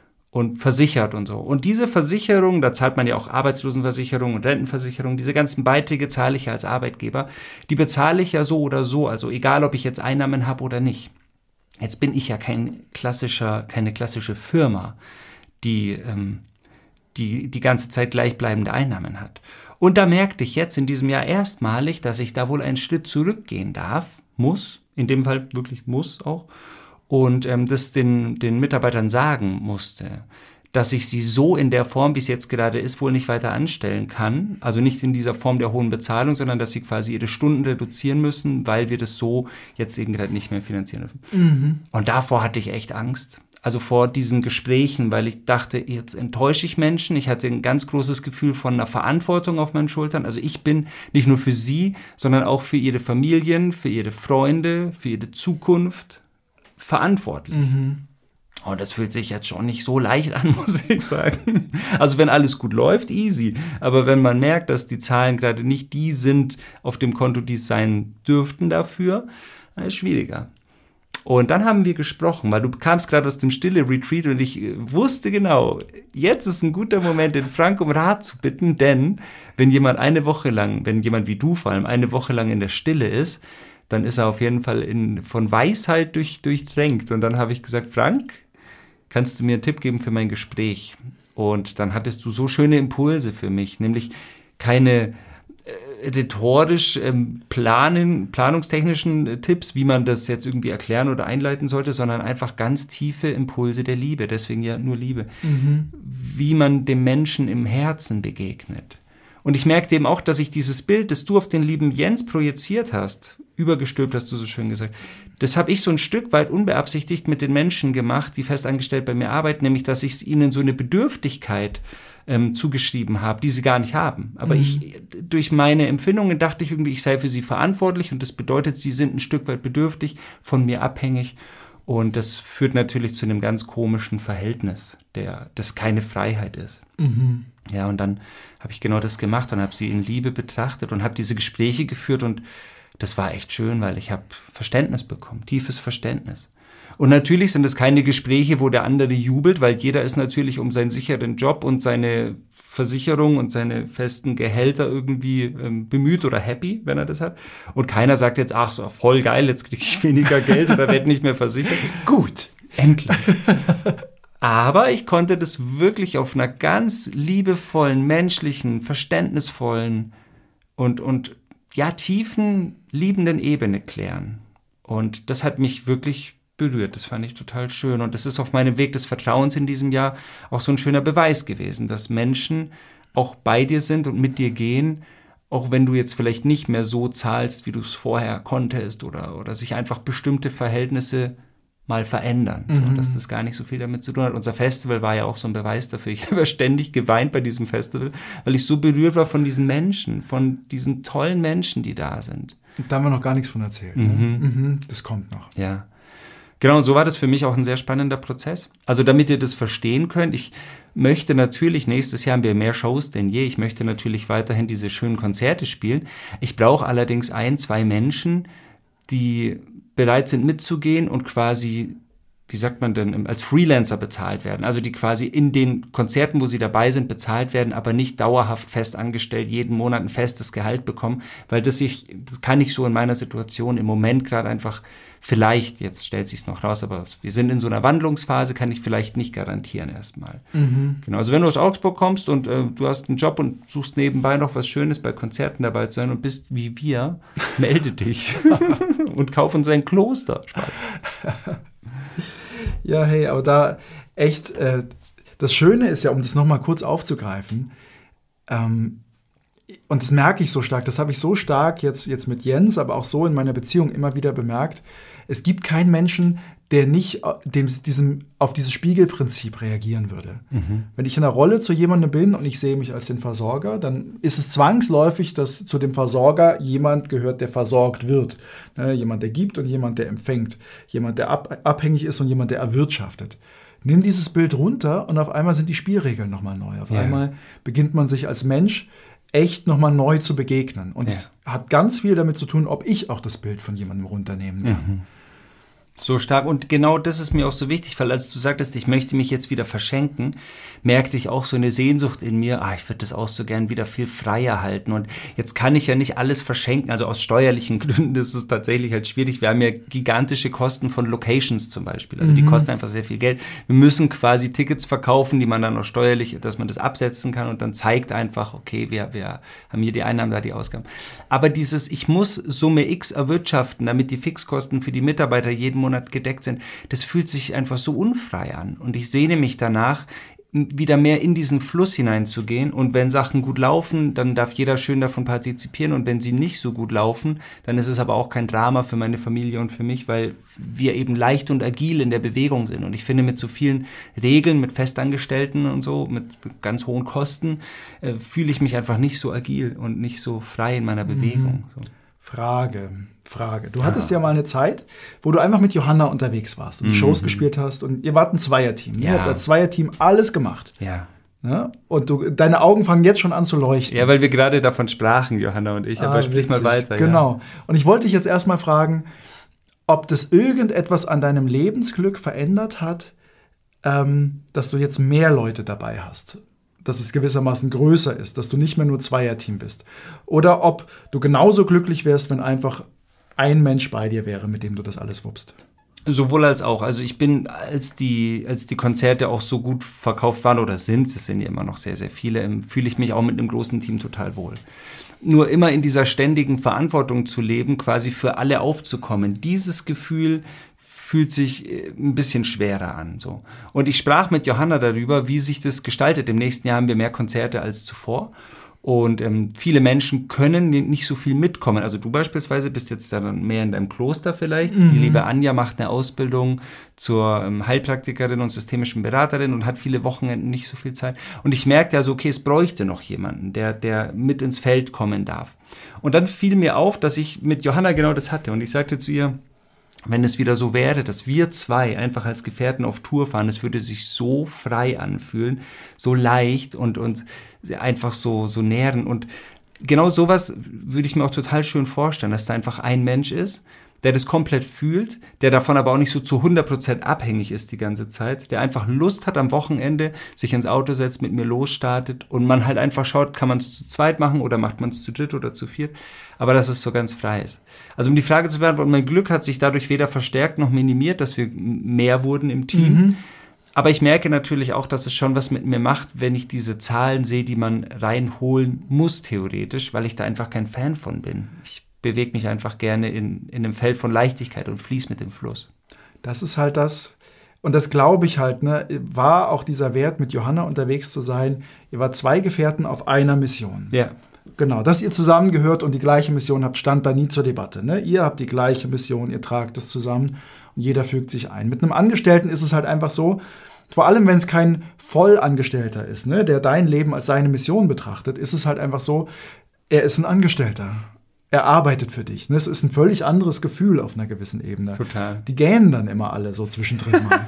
und versichert und so. Und diese Versicherung, da zahlt man ja auch Arbeitslosenversicherung und Rentenversicherung, diese ganzen Beiträge zahle ich ja als Arbeitgeber, die bezahle ich ja so oder so, also egal, ob ich jetzt Einnahmen habe oder nicht. Jetzt bin ich ja kein klassischer, keine klassische Firma, die, ähm, die die ganze Zeit gleichbleibende Einnahmen hat. Und da merkte ich jetzt in diesem Jahr erstmalig, dass ich da wohl einen Schritt zurückgehen darf, muss, in dem Fall wirklich muss auch, und ähm, das den, den Mitarbeitern sagen musste, dass ich sie so in der Form, wie es jetzt gerade ist, wohl nicht weiter anstellen kann. Also nicht in dieser Form der hohen Bezahlung, sondern dass sie quasi ihre Stunden reduzieren müssen, weil wir das so jetzt eben gerade nicht mehr finanzieren dürfen. Mhm. Und davor hatte ich echt Angst. Also vor diesen Gesprächen, weil ich dachte, jetzt enttäusche ich Menschen. Ich hatte ein ganz großes Gefühl von einer Verantwortung auf meinen Schultern. Also ich bin nicht nur für sie, sondern auch für ihre Familien, für ihre Freunde, für ihre Zukunft verantwortlich. Mhm. Und das fühlt sich jetzt schon nicht so leicht an, muss ich sagen. Also wenn alles gut läuft, easy. Aber wenn man merkt, dass die Zahlen gerade nicht die sind auf dem Konto, die es sein dürften dafür, dann ist es schwieriger. Und dann haben wir gesprochen, weil du kamst gerade aus dem Stille-Retreat und ich wusste genau, jetzt ist ein guter Moment, den Frank um Rat zu bitten, denn wenn jemand eine Woche lang, wenn jemand wie du vor allem eine Woche lang in der Stille ist, dann ist er auf jeden Fall in, von Weisheit durch, durchdrängt. Und dann habe ich gesagt, Frank, kannst du mir einen Tipp geben für mein Gespräch? Und dann hattest du so schöne Impulse für mich, nämlich keine äh, rhetorisch ähm, planen, planungstechnischen äh, Tipps, wie man das jetzt irgendwie erklären oder einleiten sollte, sondern einfach ganz tiefe Impulse der Liebe, deswegen ja nur Liebe, mhm. wie man dem Menschen im Herzen begegnet. Und ich merkte eben auch, dass ich dieses Bild, das du auf den lieben Jens projiziert hast, übergestülpt hast du so schön gesagt, das habe ich so ein Stück weit unbeabsichtigt mit den Menschen gemacht, die festangestellt bei mir arbeiten, nämlich, dass ich ihnen so eine Bedürftigkeit ähm, zugeschrieben habe, die sie gar nicht haben. Aber mhm. ich, durch meine Empfindungen dachte ich irgendwie, ich sei für sie verantwortlich und das bedeutet, sie sind ein Stück weit bedürftig, von mir abhängig. Und das führt natürlich zu einem ganz komischen Verhältnis, der, das keine Freiheit ist. Mhm. Ja, und dann habe ich genau das gemacht und habe sie in Liebe betrachtet und habe diese Gespräche geführt und das war echt schön, weil ich habe Verständnis bekommen, tiefes Verständnis. Und natürlich sind es keine Gespräche, wo der andere jubelt, weil jeder ist natürlich um seinen sicheren Job und seine Versicherung und seine festen Gehälter irgendwie ähm, bemüht oder happy, wenn er das hat. Und keiner sagt jetzt, ach so, voll geil, jetzt kriege ich weniger Geld oder werde nicht mehr versichert. Gut, endlich. Aber ich konnte das wirklich auf einer ganz liebevollen, menschlichen, verständnisvollen und, und ja, tiefen, liebenden Ebene klären. Und das hat mich wirklich berührt. Das fand ich total schön. Und das ist auf meinem Weg des Vertrauens in diesem Jahr auch so ein schöner Beweis gewesen, dass Menschen auch bei dir sind und mit dir gehen, auch wenn du jetzt vielleicht nicht mehr so zahlst, wie du es vorher konntest oder, oder sich einfach bestimmte Verhältnisse mal verändern, mhm. so, dass das gar nicht so viel damit zu tun hat. Unser Festival war ja auch so ein Beweis dafür. Ich habe ja ständig geweint bei diesem Festival, weil ich so berührt war von diesen Menschen, von diesen tollen Menschen, die da sind. Da haben wir noch gar nichts von erzählt. Mhm. Ne? Mhm. Das kommt noch. Ja. Genau, und so war das für mich auch ein sehr spannender Prozess. Also damit ihr das verstehen könnt, ich möchte natürlich, nächstes Jahr haben wir mehr Shows denn je, ich möchte natürlich weiterhin diese schönen Konzerte spielen. Ich brauche allerdings ein, zwei Menschen, die bereit sind mitzugehen und quasi, wie sagt man denn, als Freelancer bezahlt werden. Also die quasi in den Konzerten, wo sie dabei sind, bezahlt werden, aber nicht dauerhaft fest angestellt, jeden Monat ein festes Gehalt bekommen, weil das ich, kann ich so in meiner Situation im Moment gerade einfach vielleicht, jetzt stellt sich's noch raus, aber wir sind in so einer Wandlungsphase, kann ich vielleicht nicht garantieren erstmal. Mhm. Genau, also wenn du aus Augsburg kommst und äh, du hast einen Job und suchst nebenbei noch was Schönes bei Konzerten dabei zu sein und bist wie wir, melde dich und kauf uns ein Kloster. Spaß. Ja, hey, aber da echt, äh, das Schöne ist ja, um das nochmal kurz aufzugreifen, ähm, und das merke ich so stark, das habe ich so stark jetzt, jetzt mit Jens, aber auch so in meiner Beziehung immer wieder bemerkt, es gibt keinen Menschen, der nicht dem, diesem, auf dieses Spiegelprinzip reagieren würde. Mhm. Wenn ich in einer Rolle zu jemandem bin und ich sehe mich als den Versorger, dann ist es zwangsläufig, dass zu dem Versorger jemand gehört, der versorgt wird. Ne, jemand, der gibt und jemand, der empfängt. Jemand, der ab, abhängig ist und jemand, der erwirtschaftet. nimm dieses Bild runter und auf einmal sind die Spielregeln nochmal neu. Auf Ja. einmal beginnt man sich als Mensch echt nochmal neu zu begegnen. Und es Ja. hat ganz viel damit zu tun, ob ich auch das Bild von jemandem runternehmen kann. Mhm. So stark. Und genau das ist mir auch so wichtig, weil als du sagtest, ich möchte mich jetzt wieder verschenken, merkte ich auch so eine Sehnsucht in mir, ah, ich würde das auch so gern wieder viel freier halten. Und jetzt kann ich ja nicht alles verschenken, also aus steuerlichen Gründen ist es tatsächlich halt schwierig. Wir haben ja gigantische Kosten von Locations zum Beispiel, also die kosten einfach sehr viel Geld. Wir müssen quasi Tickets verkaufen, die man dann auch steuerlich, dass man das absetzen kann und dann zeigt einfach, okay, wir, wir haben hier die Einnahmen, da die Ausgaben. Aber dieses, ich muss Summe X erwirtschaften, damit die Fixkosten für die Mitarbeiter jeden Monat gedeckt sind, das fühlt sich einfach so unfrei an. Und ich sehne mich danach, wieder mehr in diesen Fluss hineinzugehen. Und wenn Sachen gut laufen, dann darf jeder schön davon partizipieren. Und wenn sie nicht so gut laufen, dann ist es aber auch kein Drama für meine Familie und für mich, weil wir eben leicht und agil in der Bewegung sind. Und ich finde, mit so vielen Regeln, mit Festangestellten und so, mit ganz hohen Kosten, äh, fühle ich mich einfach nicht so agil und nicht so frei in meiner Bewegung. So. Frage, Frage. Du hattest ja mal eine Zeit, wo du einfach mit Johanna unterwegs warst und die Mhm. Shows gespielt hast und ihr wart ein Zweierteam. Ne? Ja. Ihr habt als Zweierteam alles gemacht. Ja. Ne? Und du, deine Augen fangen jetzt schon an zu leuchten. Ja, weil wir gerade davon sprachen, Johanna und ich. Aber Ah, sprich mal witzig. weiter. Genau. Ja. Und ich wollte dich jetzt erstmal fragen, ob das irgendetwas an deinem Lebensglück verändert hat, ähm, dass du jetzt mehr Leute dabei hast. Dass es gewissermaßen größer ist, dass du nicht mehr nur Zweierteam bist. Oder ob du genauso glücklich wärst, wenn einfach ein Mensch bei dir wäre, mit dem du das alles wuppst. Sowohl als auch. Also ich bin, als die, als die Konzerte auch so gut verkauft waren oder sind, es sind ja immer noch sehr, sehr viele, ähm, fühle ich mich auch mit einem großen Team total wohl. Nur immer in dieser ständigen Verantwortung zu leben, quasi für alle aufzukommen, dieses Gefühl fühlt sich ein bisschen schwerer an. So. Und ich sprach mit Johanna darüber, wie sich das gestaltet. Im nächsten Jahr haben wir mehr Konzerte als zuvor. Und ähm, viele Menschen können nicht so viel mitkommen. Also du beispielsweise bist jetzt dann mehr in deinem Kloster vielleicht. Mhm. Die liebe Anja macht eine Ausbildung zur ähm, Heilpraktikerin und systemischen Beraterin und hat viele Wochenenden nicht so viel Zeit. Und ich merkte also, okay, es bräuchte noch jemanden, der, der mit ins Feld kommen darf. Und dann fiel mir auf, dass ich mit Johanna genau das hatte. Und ich sagte zu ihr, wenn es wieder so wäre, dass wir zwei einfach als Gefährten auf Tour fahren, es würde sich so frei anfühlen, so leicht und, und einfach so, so nähren. Und genau sowas würde ich mir auch total schön vorstellen, dass da einfach ein Mensch ist, der das komplett fühlt, der davon aber auch nicht so zu hundert Prozent abhängig ist die ganze Zeit, der einfach Lust hat am Wochenende, sich ins Auto setzt, mit mir losstartet und man halt einfach schaut, kann man es zu zweit machen oder macht man es zu dritt oder zu viert, aber dass es so ganz frei ist. Also um die Frage zu beantworten, mein Glück hat sich dadurch weder verstärkt noch minimiert, dass wir mehr wurden im Team. Mhm. Aber ich merke natürlich auch, dass es schon was mit mir macht, wenn ich diese Zahlen sehe, die man reinholen muss theoretisch, weil ich da einfach kein Fan von bin. Ich bewege mich einfach gerne in, in einem Feld von Leichtigkeit und fließe mit dem Fluss. Das ist halt das, und das glaube ich halt, ne, war auch dieser Wert, mit Johanna unterwegs zu sein. Ihr wart zwei Gefährten auf einer Mission. Ja. Genau, dass ihr zusammengehört und die gleiche Mission habt, stand da nie zur Debatte. Ne? Ihr habt die gleiche Mission, ihr tragt es zusammen und jeder fügt sich ein. Mit einem Angestellten ist es halt einfach so, vor allem wenn es kein Vollangestellter ist, ne, der dein Leben als seine Mission betrachtet, ist es halt einfach so, er ist ein Angestellter. Er arbeitet für dich. Es ist ein völlig anderes Gefühl auf einer gewissen Ebene. Total. Die gähnen dann immer alle so zwischendrin mal.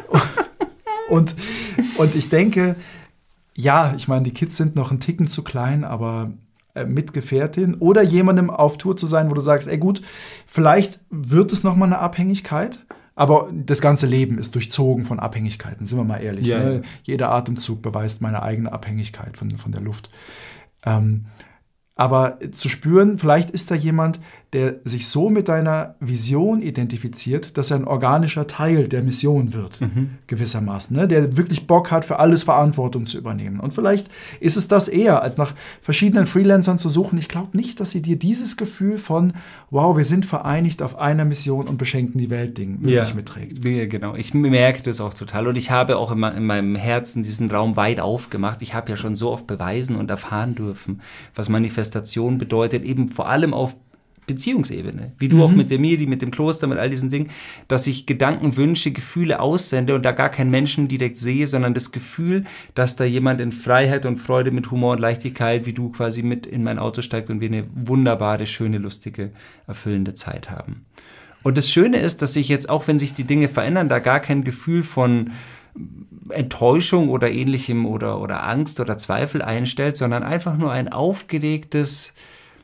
und, und ich denke, ja, ich meine, die Kids sind noch einen Ticken zu klein, aber äh, mit Gefährtin oder jemandem auf Tour zu sein, wo du sagst, ey gut, vielleicht wird es noch mal eine Abhängigkeit, aber das ganze Leben ist durchzogen von Abhängigkeiten, sind wir mal ehrlich. Ja. Ne? Jeder Atemzug beweist meine eigene Abhängigkeit von, von der Luft. Ähm, Aber zu spüren, vielleicht ist da jemand, der sich so mit deiner Vision identifiziert, dass er ein organischer Teil der Mission wird, mhm. gewissermaßen. Ne? Der wirklich Bock hat, für alles Verantwortung zu übernehmen. Und vielleicht ist es das eher, als nach verschiedenen Freelancern zu suchen. Ich glaube nicht, dass sie dir dieses Gefühl von, wow, wir sind vereinigt auf einer Mission und beschenken die Welt Ding wirklich ja. mitträgt. Ja, genau. Ich merke das auch total. Und ich habe auch in meinem Herzen diesen Raum weit aufgemacht. Ich habe ja schon so oft beweisen und erfahren dürfen, was Manifestation bedeutet, eben vor allem auf Beziehungsebene, wie du mhm. auch mit der Miri, mit dem Kloster, mit all diesen Dingen, dass ich Gedanken, Wünsche, Gefühle aussende und da gar keinen Menschen direkt sehe, sondern das Gefühl, dass da jemand in Freiheit und Freude mit Humor und Leichtigkeit, wie du quasi mit in mein Auto steigt und wir eine wunderbare, schöne, lustige, erfüllende Zeit haben. Und das Schöne ist, dass ich jetzt, auch wenn sich die Dinge verändern, da gar kein Gefühl von Enttäuschung oder ähnlichem oder, oder Angst oder Zweifel einstellt, sondern einfach nur ein aufgeregtes,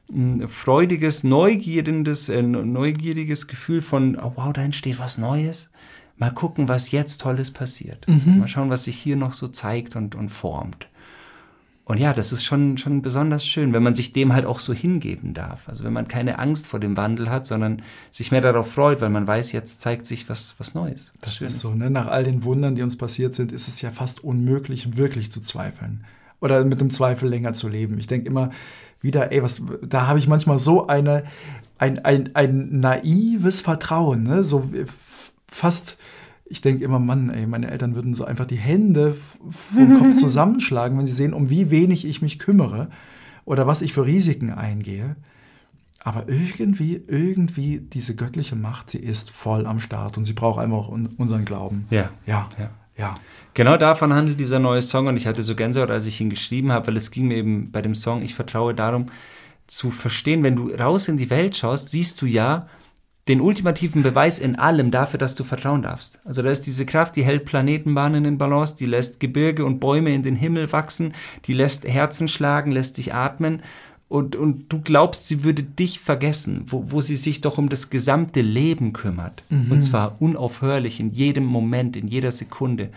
freudiges, neugierendes, äh, neugieriges Gefühl von, oh wow, da entsteht was Neues. Mal gucken, was jetzt Tolles passiert. Mhm. Mal schauen, was sich hier noch so zeigt und, und formt. Und ja, das ist schon, schon besonders schön, wenn man sich dem halt auch so hingeben darf. Also wenn man keine Angst vor dem Wandel hat, sondern sich mehr darauf freut, weil man weiß, jetzt zeigt sich was, was Neues. Das Schönes. Ist so, ne? Nach all den Wundern, die uns passiert sind, ist es ja fast unmöglich, wirklich zu zweifeln. Oder mit dem Zweifel länger zu leben. Ich denke immer wieder, ey, was, da habe ich manchmal so eine, ein, ein, ein naives Vertrauen, ne? So f- fast... Ich denke immer, Mann, ey, meine Eltern würden so einfach die Hände vom Kopf zusammenschlagen, wenn sie sehen, um wie wenig ich mich kümmere oder was ich für Risiken eingehe. Aber irgendwie, irgendwie diese göttliche Macht, sie ist voll am Start und sie braucht einfach auch unseren Glauben. Ja. Ja. Ja. Ja. Genau davon handelt dieser neue Song und ich hatte so Gänsehaut, als ich ihn geschrieben habe, weil es ging mir eben bei dem Song, ich vertraue darum, zu verstehen, wenn du raus in die Welt schaust, siehst du ja, den ultimativen Beweis in allem dafür, dass du vertrauen darfst. Also da ist diese Kraft, die hält Planetenbahnen in Balance, die lässt Gebirge und Bäume in den Himmel wachsen, die lässt Herzen schlagen, lässt dich atmen und, und du glaubst, sie würde dich vergessen, wo, wo sie sich doch um das gesamte Leben kümmert. Mhm. Und zwar unaufhörlich, in jedem Moment, in jeder Sekunde.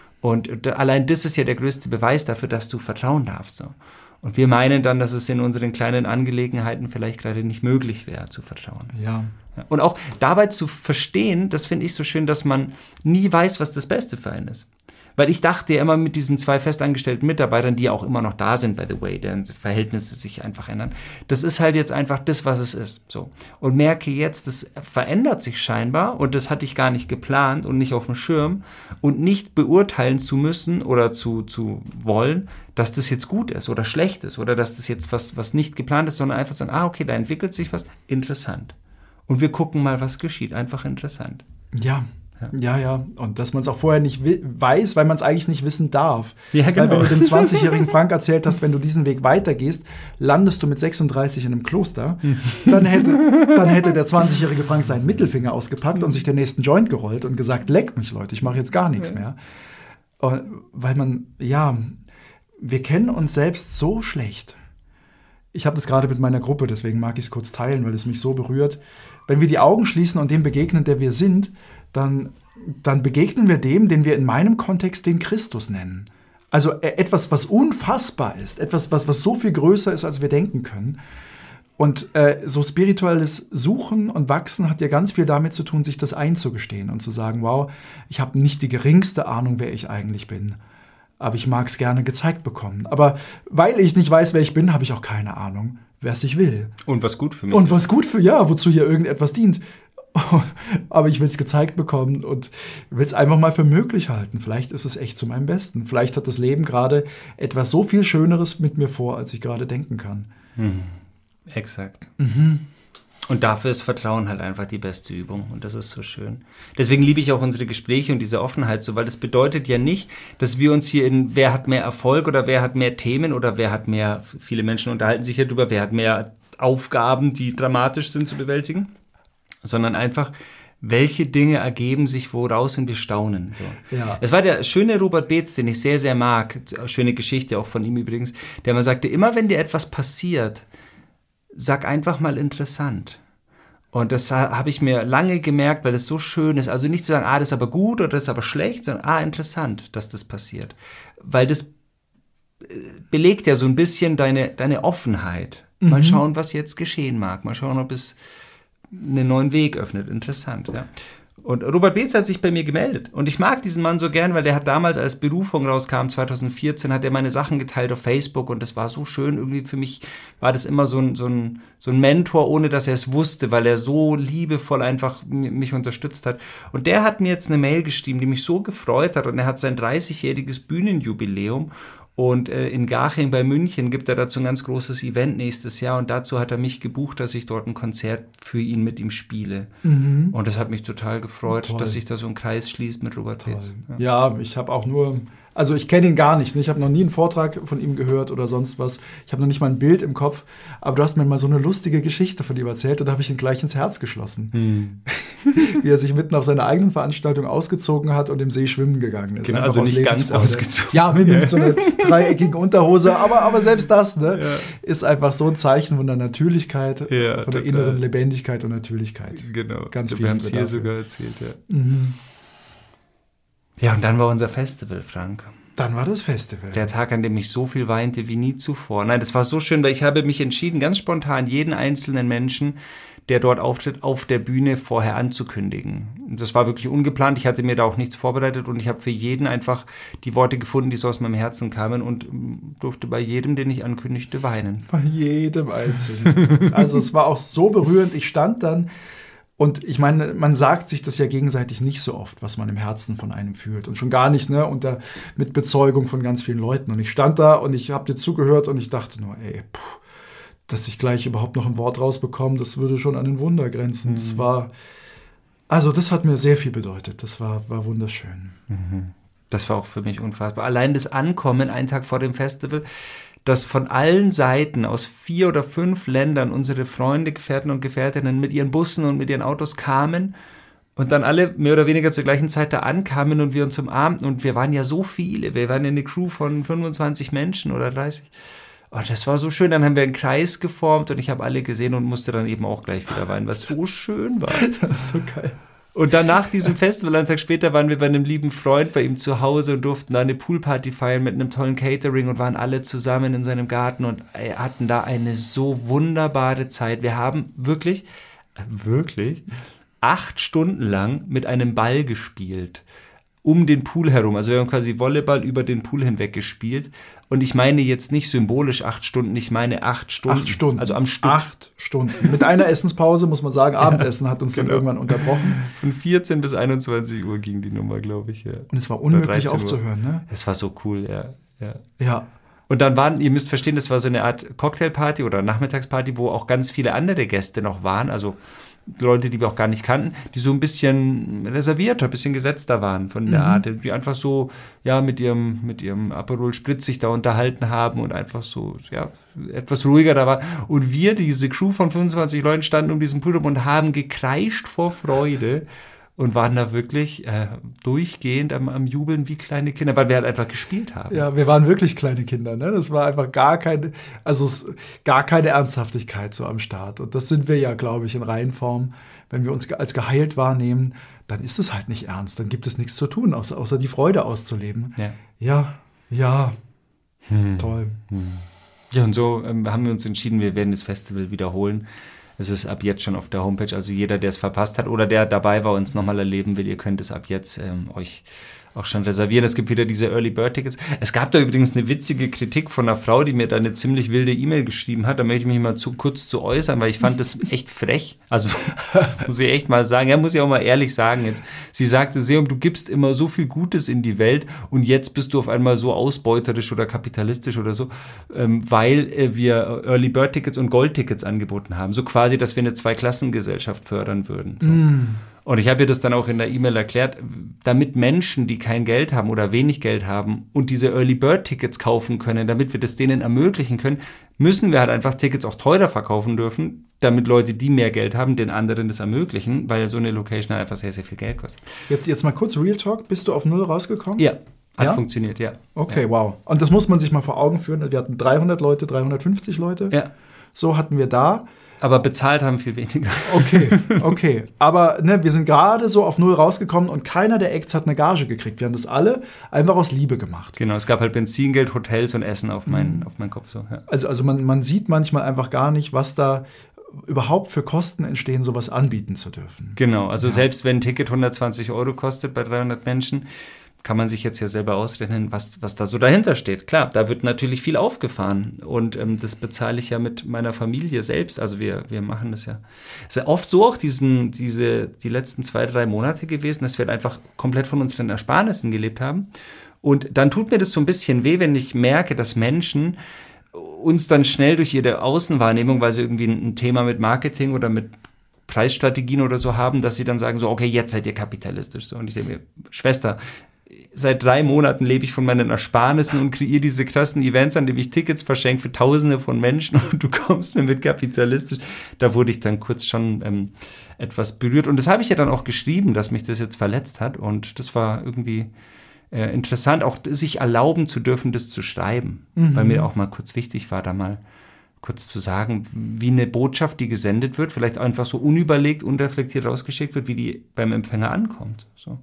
Und allein das ist ja der größte Beweis dafür, dass du vertrauen darfst. So. Und wir meinen dann, dass es in unseren kleinen Angelegenheiten vielleicht gerade nicht möglich wäre, zu vertrauen. Ja. Und auch dabei zu verstehen, das finde ich so schön, dass man nie weiß, was das Beste für einen ist. Weil ich dachte ja immer mit diesen zwei festangestellten Mitarbeitern, die ja auch immer noch da sind, by the way, deren Verhältnisse sich einfach ändern. Das ist halt jetzt einfach das, was es ist. So. Und merke jetzt, das verändert sich scheinbar und das hatte ich gar nicht geplant und nicht auf dem Schirm und nicht beurteilen zu müssen oder zu, zu wollen, dass das jetzt gut ist oder schlecht ist oder dass das jetzt was, was nicht geplant ist, sondern einfach sagen, ah, okay, da entwickelt sich was, interessant. Und wir gucken mal, was geschieht. Einfach interessant. Ja, ja, ja. ja. Und dass man es auch vorher nicht weiß, weil man es eigentlich nicht wissen darf. Ja, genau. Weil wenn du dem zwanzigjährigen Frank erzählt hast, wenn du diesen Weg weitergehst, landest du mit sechsunddreißig in einem Kloster, dann hätte, dann hätte der zwanzigjährige Frank seinen Mittelfinger ausgepackt und sich den nächsten Joint gerollt und gesagt, leckt mich, Leute, ich mache jetzt gar nichts mehr. Weil man, ja, wir kennen uns selbst so schlecht. Ich habe das gerade mit meiner Gruppe, deswegen mag ich es kurz teilen, weil es mich so berührt. Wenn wir die Augen schließen und dem begegnen, der wir sind, dann, dann begegnen wir dem, den wir in meinem Kontext den Christus nennen. Also etwas, was unfassbar ist, etwas, was, was so viel größer ist, als wir denken können. Und äh, so spirituelles Suchen und Wachsen hat ja ganz viel damit zu tun, sich das einzugestehen und zu sagen, wow, ich habe nicht die geringste Ahnung, wer ich eigentlich bin. Aber ich mag es gerne gezeigt bekommen. Aber weil ich nicht weiß, wer ich bin, habe ich auch keine Ahnung, wer es ich will. Und was gut für mich. Und was gut für, ja, wozu hier irgendetwas dient. Aber ich will es gezeigt bekommen und will es einfach mal für möglich halten. Vielleicht ist es echt zu meinem Besten. Vielleicht hat das Leben gerade etwas so viel Schöneres mit mir vor, als ich gerade denken kann. Mhm. Exakt. Mhm. Und dafür ist Vertrauen halt einfach die beste Übung und das ist so schön. Deswegen liebe ich auch unsere Gespräche und diese Offenheit so, weil das bedeutet ja nicht, dass wir uns hier in wer hat mehr Erfolg oder wer hat mehr Themen oder wer hat mehr, viele Menschen unterhalten sich ja darüber, wer hat mehr Aufgaben, die dramatisch sind zu bewältigen, sondern einfach, welche Dinge ergeben sich woraus und wir staunen. So. Ja. Es war der schöne Robert Beetz, den ich sehr, sehr mag, schöne Geschichte auch von ihm übrigens, der mal sagte, immer wenn dir etwas passiert, sag einfach mal interessant. Und das habe ich mir lange gemerkt, weil es so schön ist. Also nicht zu sagen, ah, das ist aber gut oder das ist aber schlecht, sondern ah, interessant, dass das passiert. Weil das belegt ja so ein bisschen deine, deine Offenheit. Mhm. Mal schauen, was jetzt geschehen mag. Mal schauen, ob es einen neuen Weg öffnet. Interessant, ja. Und Robert Beetz hat sich bei mir gemeldet. Und ich mag diesen Mann so gern, weil der hat damals, als Berufung rauskam, zwanzig vierzehn, hat er meine Sachen geteilt auf Facebook. Und das war so schön. Irgendwie für mich war das immer so ein, so ein, so ein Mentor, ohne dass er es wusste, weil er so liebevoll einfach mich unterstützt hat. Und der hat mir jetzt eine Mail geschrieben, die mich so gefreut hat. Und er hat sein dreißigjähriges Bühnenjubiläum. Und äh, in Garching bei München gibt er dazu ein ganz großes Event nächstes Jahr und dazu hat er mich gebucht, dass ich dort ein Konzert für ihn mit ihm spiele. Mhm. Und das hat mich total gefreut, Toll. dass sich da so ein Kreis schließt mit Robert Beetz. Ja. ja, ich habe auch nur Also ich kenne ihn gar nicht. Ne? Ich habe noch nie einen Vortrag von ihm gehört oder sonst was. Ich habe noch nicht mal ein Bild im Kopf. Aber du hast mir mal so eine lustige Geschichte von ihm erzählt und da habe ich ihn gleich ins Herz geschlossen. Hm. Wie er sich mitten auf seiner eigenen Veranstaltung ausgezogen hat und im See schwimmen gegangen ist. Genau, also nicht ganz ausgezogen. Ja, mit, mit so einer dreieckigen Unterhose. Aber, aber selbst das ne, ja. ist einfach so ein Zeichen von der Natürlichkeit, ja, von der total. inneren Lebendigkeit und Natürlichkeit. Genau, ganz so, viel wir haben es hier dafür. sogar erzählt. Ja. Mhm. Ja, und dann war unser Festival, Frank. Dann war das Festival. Der Tag, an dem ich so viel weinte wie nie zuvor. Nein, das war so schön, weil ich habe mich entschieden, ganz spontan jeden einzelnen Menschen, der dort auftritt, auf der Bühne vorher anzukündigen. Das war wirklich ungeplant. Ich hatte mir da auch nichts vorbereitet und ich habe für jeden einfach die Worte gefunden, die so aus meinem Herzen kamen und durfte bei jedem, den ich ankündigte, weinen. Bei jedem Einzelnen. Also es war auch so berührend. Ich stand dann und ich meine, man sagt sich das ja gegenseitig nicht so oft, was man im Herzen von einem fühlt. Und schon gar nicht ne, unter, mit Bezeugung von ganz vielen Leuten. Und ich stand da und ich habe dir zugehört und ich dachte nur, ey, puh, dass ich gleich überhaupt noch ein Wort rausbekomme, das würde schon an ein Wunder grenzen. Mhm. Das war, also das hat mir sehr viel bedeutet. Das war, war wunderschön. Mhm. Das war auch für mich unfassbar. Allein das Ankommen einen Tag vor dem Festival, dass von allen Seiten aus vier oder fünf Ländern unsere Freunde, Gefährten und Gefährtinnen mit ihren Bussen und mit ihren Autos kamen und dann alle mehr oder weniger zur gleichen Zeit da ankamen und wir uns umarmten. Und wir waren ja so viele. Wir waren ja eine Crew von fünfundzwanzig Menschen oder dreißig. Oh, das war so schön. Dann haben wir einen Kreis geformt und ich habe alle gesehen und musste dann eben auch gleich wieder weinen, was so schön war. Das ist so geil. Und dann nach diesem Festival, einen Tag später, waren wir bei einem lieben Freund bei ihm zu Hause und durften da eine Poolparty feiern mit einem tollen Catering und waren alle zusammen in seinem Garten und hatten da eine so wunderbare Zeit. Wir haben wirklich, wirklich acht Stunden lang mit einem Ball gespielt. Um den Pool herum. Also wir haben quasi Volleyball über den Pool hinweg gespielt. Und ich meine jetzt nicht symbolisch acht Stunden, ich meine acht Stunden. Acht Stunden. Also am Stück. Acht Stunden. Mit einer Essenspause, muss man sagen. Abendessen hat uns genau. dann irgendwann unterbrochen. Von vierzehn bis einundzwanzig Uhr ging die Nummer, glaube ich. Ja. Und es war unmöglich aufzuhören, ne? Es war so cool, ja. Ja. ja. Und dann waren, ihr müsst verstehen, das war so eine Art Cocktailparty oder Nachmittagsparty, wo auch ganz viele andere Gäste noch waren. Also Leute, die wir auch gar nicht kannten, die so ein bisschen reservierter, ein bisschen gesetzter waren von der mhm. Art, die einfach so, ja, mit ihrem, mit ihrem Aperol Spritz sich da unterhalten haben und einfach so, ja, etwas ruhiger da waren. Und wir, diese Crew von fünfundzwanzig Leuten, standen um diesen Pool rum und haben gekreischt vor Freude und waren da wirklich äh, durchgehend am, am Jubeln wie kleine Kinder, weil wir halt einfach gespielt haben. Ja, wir waren wirklich kleine Kinder, ne? Das war einfach gar keine, also es, gar keine Ernsthaftigkeit so am Start. Und das sind wir ja, glaube ich, in Reihenform. Wenn wir uns als geheilt wahrnehmen, dann ist es halt nicht ernst. Dann gibt es nichts zu tun, außer, außer die Freude auszuleben. Ja, ja, ja. Hm. Toll. Hm. Ja, und so ähm, haben wir uns entschieden, wir werden das Festival wiederholen. Es ist ab jetzt schon auf der Homepage, also jeder, der es verpasst hat oder der dabei war und es nochmal erleben will, ihr könnt es ab jetzt ähm, euch auch schon reservieren. Es gibt wieder diese Early Bird Tickets. Es gab da übrigens eine witzige Kritik von einer Frau, die mir da eine ziemlich wilde E-Mail geschrieben hat. Da möchte ich mich mal zu, kurz zu äußern, weil ich fand das echt frech. Also muss ich echt mal sagen, ja, muss ich auch mal ehrlich sagen jetzt. Sie sagte, Seum, du gibst immer so viel Gutes in die Welt und jetzt bist du auf einmal so ausbeuterisch oder kapitalistisch oder so, ähm, weil äh, wir Early Bird Tickets und Gold Tickets angeboten haben. So quasi, dass wir eine Zweiklassengesellschaft fördern würden. So. Mm. Und ich habe ihr das dann auch in der E-Mail erklärt, damit Menschen, die kein Geld haben oder wenig Geld haben und diese Early Bird Tickets kaufen können, damit wir das denen ermöglichen können, müssen wir halt einfach Tickets auch teurer verkaufen dürfen, damit Leute, die mehr Geld haben, den anderen das ermöglichen, weil so eine Location halt einfach sehr, sehr viel Geld kostet. Jetzt, jetzt mal kurz Real Talk, bist du auf Null rausgekommen? Ja, hat ja? funktioniert, ja. Okay, ja. wow. Und das muss man sich mal vor Augen führen. Wir hatten dreihundert Leute, dreihundertfünfzig Leute. Ja. So hatten wir da. Aber bezahlt haben viel weniger. Okay, okay. Aber ne, wir sind gerade so auf Null rausgekommen und keiner der Acts hat eine Gage gekriegt. Wir haben das alle einfach aus Liebe gemacht. Genau, es gab halt Benzingeld, Hotels und Essen auf meinen, mhm. auf meinen Kopf. So, ja. Also, also man, man sieht manchmal einfach gar nicht, was da überhaupt für Kosten entstehen, sowas anbieten zu dürfen. Genau, also ja. selbst wenn ein Ticket hundertzwanzig Euro kostet bei dreihundert Menschen, kann man sich jetzt ja selber ausrechnen, was, was da so dahinter steht. Klar, da wird natürlich viel aufgefahren und ähm, das bezahle ich ja mit meiner Familie selbst. Also wir, wir machen das ja. Es ist ja oft so auch diesen, diese, die letzten zwei, drei Monate gewesen, dass wir einfach komplett von unseren Ersparnissen gelebt haben. Und dann tut mir das so ein bisschen weh, wenn ich merke, dass Menschen uns dann schnell durch ihre Außenwahrnehmung, weil sie irgendwie ein Thema mit Marketing oder mit Preisstrategien oder so haben, dass sie dann sagen so, okay, jetzt seid ihr kapitalistisch. So. Und ich denke mir, Schwester, seit drei Monaten lebe ich von meinen Ersparnissen und kreiere diese krassen Events, an denen ich Tickets verschenke für Tausende von Menschen und du kommst mir mit kapitalistisch. Da wurde ich dann kurz schon ähm, etwas berührt. Und das habe ich ja dann auch geschrieben, dass mich das jetzt verletzt hat. Und das war irgendwie äh, interessant, auch sich erlauben zu dürfen, das zu schreiben. Mhm. Weil mir auch mal kurz wichtig war, da mal kurz zu sagen, wie eine Botschaft, die gesendet wird, vielleicht einfach so unüberlegt, unreflektiert rausgeschickt wird, wie die beim Empfänger ankommt. So.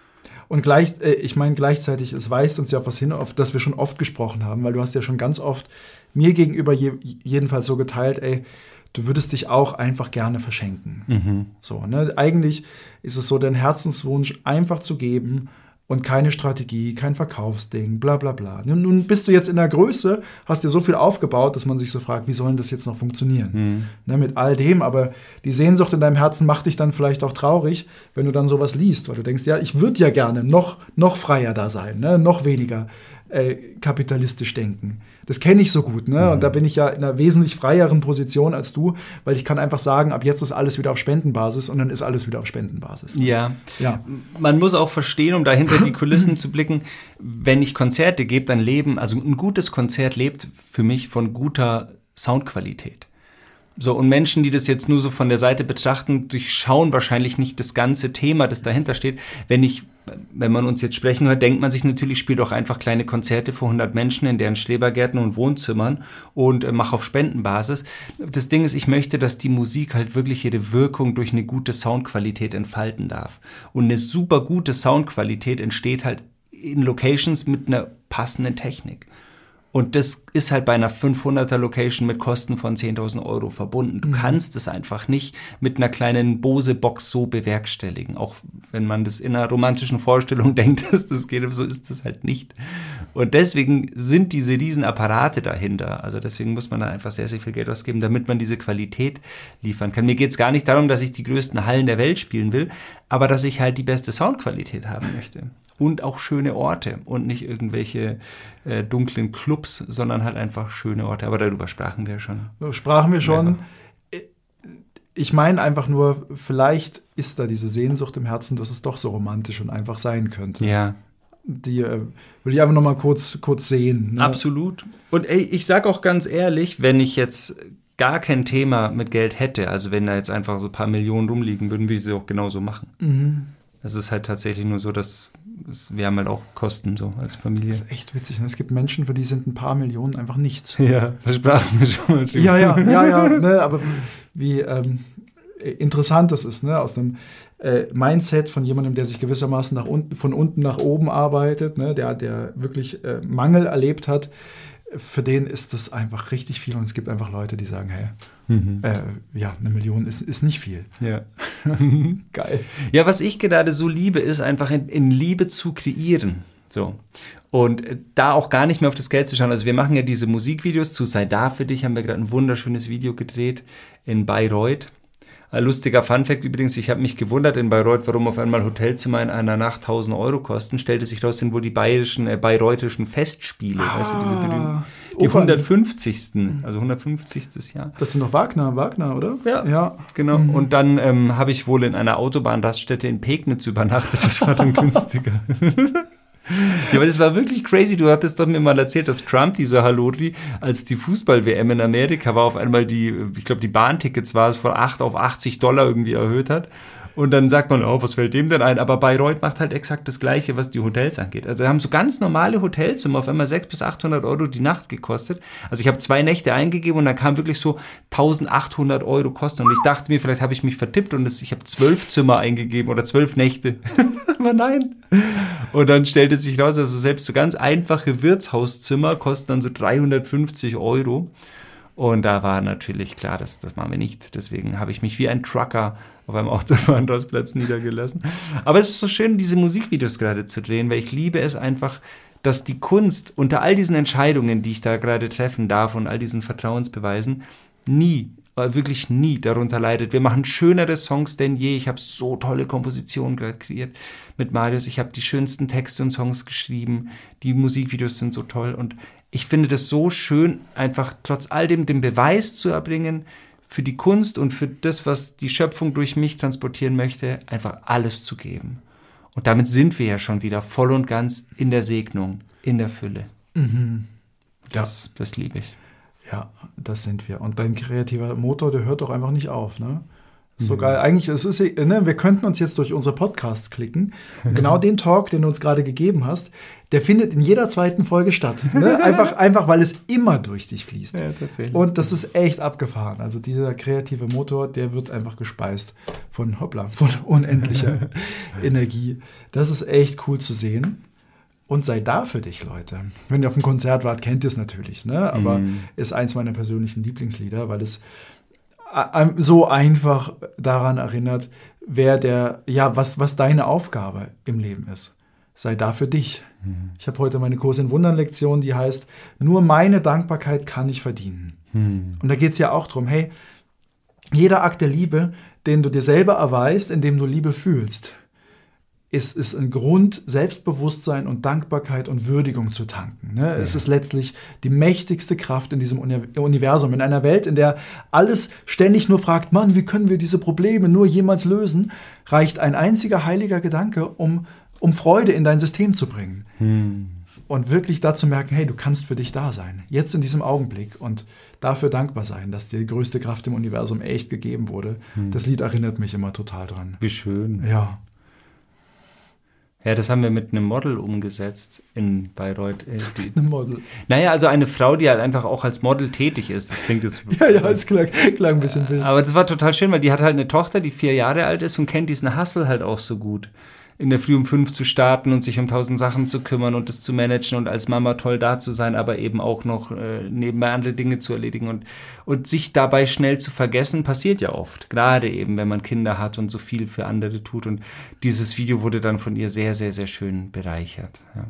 Und gleich, äh, ich meine gleichzeitig, es weist uns ja auf was hin, auf das wir schon oft gesprochen haben, weil du hast ja schon ganz oft mir gegenüber je, jedenfalls so geteilt, ey, du würdest dich auch einfach gerne verschenken. Mhm. So, ne? Eigentlich ist es so dein Herzenswunsch, einfach zu geben und keine Strategie, kein Verkaufsding, bla bla bla. Nun, nun bist du jetzt in der Größe, hast dir so viel aufgebaut, dass man sich so fragt, wie soll denn das jetzt noch funktionieren? Mhm. Ne, mit all dem, aber die Sehnsucht in deinem Herzen macht dich dann vielleicht auch traurig, wenn du dann sowas liest, weil du denkst, ja, ich würde ja gerne noch, noch freier da sein, ne? Noch weniger äh, kapitalistisch denken. Das kenne ich so gut, ne? Mhm. Und da bin ich ja in einer wesentlich freieren Position als du, weil ich kann einfach sagen, ab jetzt ist alles wieder auf Spendenbasis und dann ist alles wieder auf Spendenbasis. Ja. ja. Man muss auch verstehen, um dahinter die Kulissen zu blicken, wenn ich Konzerte gebe, dann leben, also ein gutes Konzert lebt für mich von guter Soundqualität. So, und Menschen, die das jetzt nur so von der Seite betrachten, durchschauen wahrscheinlich nicht das ganze Thema, das dahinter steht. Wenn ich, wenn man uns jetzt sprechen hört, denkt man sich natürlich, spiel doch einfach kleine Konzerte für hundert Menschen in deren Schrebergärten und Wohnzimmern und äh, mach auf Spendenbasis. Das Ding ist, ich möchte, dass die Musik halt wirklich ihre Wirkung durch eine gute Soundqualität entfalten darf. Und eine super gute Soundqualität entsteht halt in Locations mit einer passenden Technik. Und das ist halt bei einer fünfhunderter Location mit Kosten von zehntausend Euro verbunden. Du mhm. kannst es einfach nicht mit einer kleinen Bose-Box so bewerkstelligen. Auch wenn man das in einer romantischen Vorstellung denkt, dass das geht, so ist das halt nicht. Und deswegen sind diese riesen Apparate dahinter. Also deswegen muss man da einfach sehr, sehr viel Geld ausgeben, damit man diese Qualität liefern kann. Mir geht es gar nicht darum, dass ich die größten Hallen der Welt spielen will, aber dass ich halt die beste Soundqualität haben möchte. Und auch schöne Orte und nicht irgendwelche äh, dunklen Clubs, sondern halt einfach schöne Orte. Aber darüber sprachen wir schon. Sprachen wir schon. Ja. Ich meine einfach nur, vielleicht ist da diese Sehnsucht im Herzen, dass es doch so romantisch und einfach sein könnte. Ja. Die äh, will ich einfach noch mal kurz, kurz sehen. Ne? Absolut. Und ey, ich sag auch ganz ehrlich, wenn ich jetzt gar kein Thema mit Geld hätte, also wenn da jetzt einfach so ein paar Millionen rumliegen, würden wir sie auch genauso machen. Mhm. Es ist halt tatsächlich nur so, dass es, wir haben halt auch Kosten so als Familie. Das ist echt witzig. Ne? Es gibt Menschen, für die sind ein paar Millionen einfach nichts. Ja, das sprachen wir schon mal drüber. Ja, ja, ja, ja. Ne? Aber wie ähm, interessant das ist, ne? Aus einem äh, Mindset von jemandem, der sich gewissermaßen nach unten, von unten nach oben arbeitet, ne? der, der wirklich äh, Mangel erlebt hat, für den ist das einfach richtig viel. Und es gibt einfach Leute, die sagen, hey, mhm. äh, ja, eine Million ist, ist nicht viel. Ja. Geil. Ja, was ich gerade so liebe, ist einfach in, in Liebe zu kreieren. So. Und da auch gar nicht mehr auf das Geld zu schauen. Also wir machen ja diese Musikvideos zu Sei da für dich, haben wir gerade ein wunderschönes Video gedreht in Bayreuth. Ein lustiger Funfact übrigens, ich habe mich gewundert in Bayreuth, warum auf einmal Hotelzimmer in einer Nacht tausend Euro kosten. Stellte sich raus, sind wohl die bayerischen, äh, bayreutischen Festspiele, ah, weißt du, diese berühmten, die hundertfünfzigsten Also hundertfünfzigstes Jahr. Das sind noch Wagner, Wagner, oder? Ja, ja. Genau. Mhm. Und dann ähm, habe ich wohl in einer Autobahnraststätte in Pegnitz übernachtet, das war dann günstiger. Ja, aber das war wirklich crazy. Du hattest doch mir mal erzählt, dass Trump, dieser Halodri, als die Fußball-W M in Amerika war, auf einmal die, ich glaube, die Bahntickets war es von acht auf achtzig Dollar irgendwie erhöht hat. Und dann sagt man, oh, was fällt dem denn ein? Aber Bayreuth macht halt exakt das Gleiche, was die Hotels angeht. Also da haben so ganz normale Hotelzimmer auf einmal sechshundert bis achthundert Euro die Nacht gekostet. Also ich habe zwei Nächte eingegeben und dann kam wirklich so eintausendachthundert Euro Kosten. Und ich dachte mir, vielleicht habe ich mich vertippt und das, ich habe zwölf Zimmer eingegeben oder zwölf Nächte. Aber nein. Und dann stellte sich raus, also selbst so ganz einfache Wirtshauszimmer kosten dann so dreihundertfünfzig Euro. Und da war natürlich klar, das, das machen wir nicht. Deswegen habe ich mich wie ein Trucker auf einem Autobahnrastplatz niedergelassen. Aber es ist so schön, diese Musikvideos gerade zu drehen, weil ich liebe es einfach, dass die Kunst unter all diesen Entscheidungen, die ich da gerade treffen darf und all diesen Vertrauensbeweisen, nie, wirklich nie darunter leidet. Wir machen schönere Songs denn je. Ich habe so tolle Kompositionen gerade kreiert mit Marius. Ich habe die schönsten Texte und Songs geschrieben. Die Musikvideos sind so toll und ich finde das so schön, einfach trotz all dem den Beweis zu erbringen, für die Kunst und für das, was die Schöpfung durch mich transportieren möchte, einfach alles zu geben. Und damit sind wir ja schon wieder voll und ganz in der Segnung, in der Fülle. Mhm. Das, ja. das liebe ich. Ja, das sind wir. Und dein kreativer Motor, der hört doch einfach nicht auf, ne? So mhm. geil. Eigentlich, es ist, ne, wir könnten uns jetzt durch unsere Podcasts klicken. Und genau den Talk, den du uns gerade gegeben hast, der findet in jeder zweiten Folge statt. Ne? Einfach, einfach, weil es immer durch dich fließt. Ja, tatsächlich. Und das ist echt abgefahren. Also dieser kreative Motor, der wird einfach gespeist von, hoppla, von unendlicher Energie. Das ist echt cool zu sehen. Und sei da für dich, Leute. Wenn ihr auf einem Konzert wart, kennt ihr es natürlich. Ne? Aber mm. ist eins meiner persönlichen Lieblingslieder, weil es so einfach daran erinnert, wer der, ja, was, was deine Aufgabe im Leben ist. Sei da für dich. Mhm. Ich habe heute meine Kurs in Wundern Lektion, die heißt, nur meine Dankbarkeit kann ich verdienen. Mhm. Und da geht es ja auch darum, hey, jeder Akt der Liebe, den du dir selber erweist, indem du Liebe fühlst, ist, ist ein Grund, Selbstbewusstsein und Dankbarkeit und Würdigung zu tanken. Ne? Ja. Es ist letztlich die mächtigste Kraft in diesem Universum. In einer Welt, in der alles ständig nur fragt, Mann, wie können wir diese Probleme nur jemals lösen, reicht ein einziger heiliger Gedanke, um, um Freude in dein System zu bringen. Hm. Und wirklich dazu merken, hey, du kannst für dich da sein. Jetzt in diesem Augenblick. Und dafür dankbar sein, dass dir die größte Kraft im Universum echt gegeben wurde. Hm. Das Lied erinnert mich immer total dran. Wie schön. Ja. Ja, das haben wir mit einem Model umgesetzt in Bayreuth. Äh, die, ein Model? Naja, also eine Frau, die halt einfach auch als Model tätig ist. Das klingt jetzt... ja, ja, es klang, klang ein bisschen wild. Aber das war total schön, weil die hat halt eine Tochter, die vier Jahre alt ist und kennt diesen Hustle halt auch so gut. In der Früh um fünf zu starten und sich um tausend Sachen zu kümmern und das zu managen und als Mama toll da zu sein, aber eben auch noch äh, nebenbei andere Dinge zu erledigen. Und, und sich dabei schnell zu vergessen, passiert ja oft. Gerade eben, wenn man Kinder hat und so viel für andere tut. Und dieses Video wurde dann von ihr sehr, sehr, sehr schön bereichert. Ja.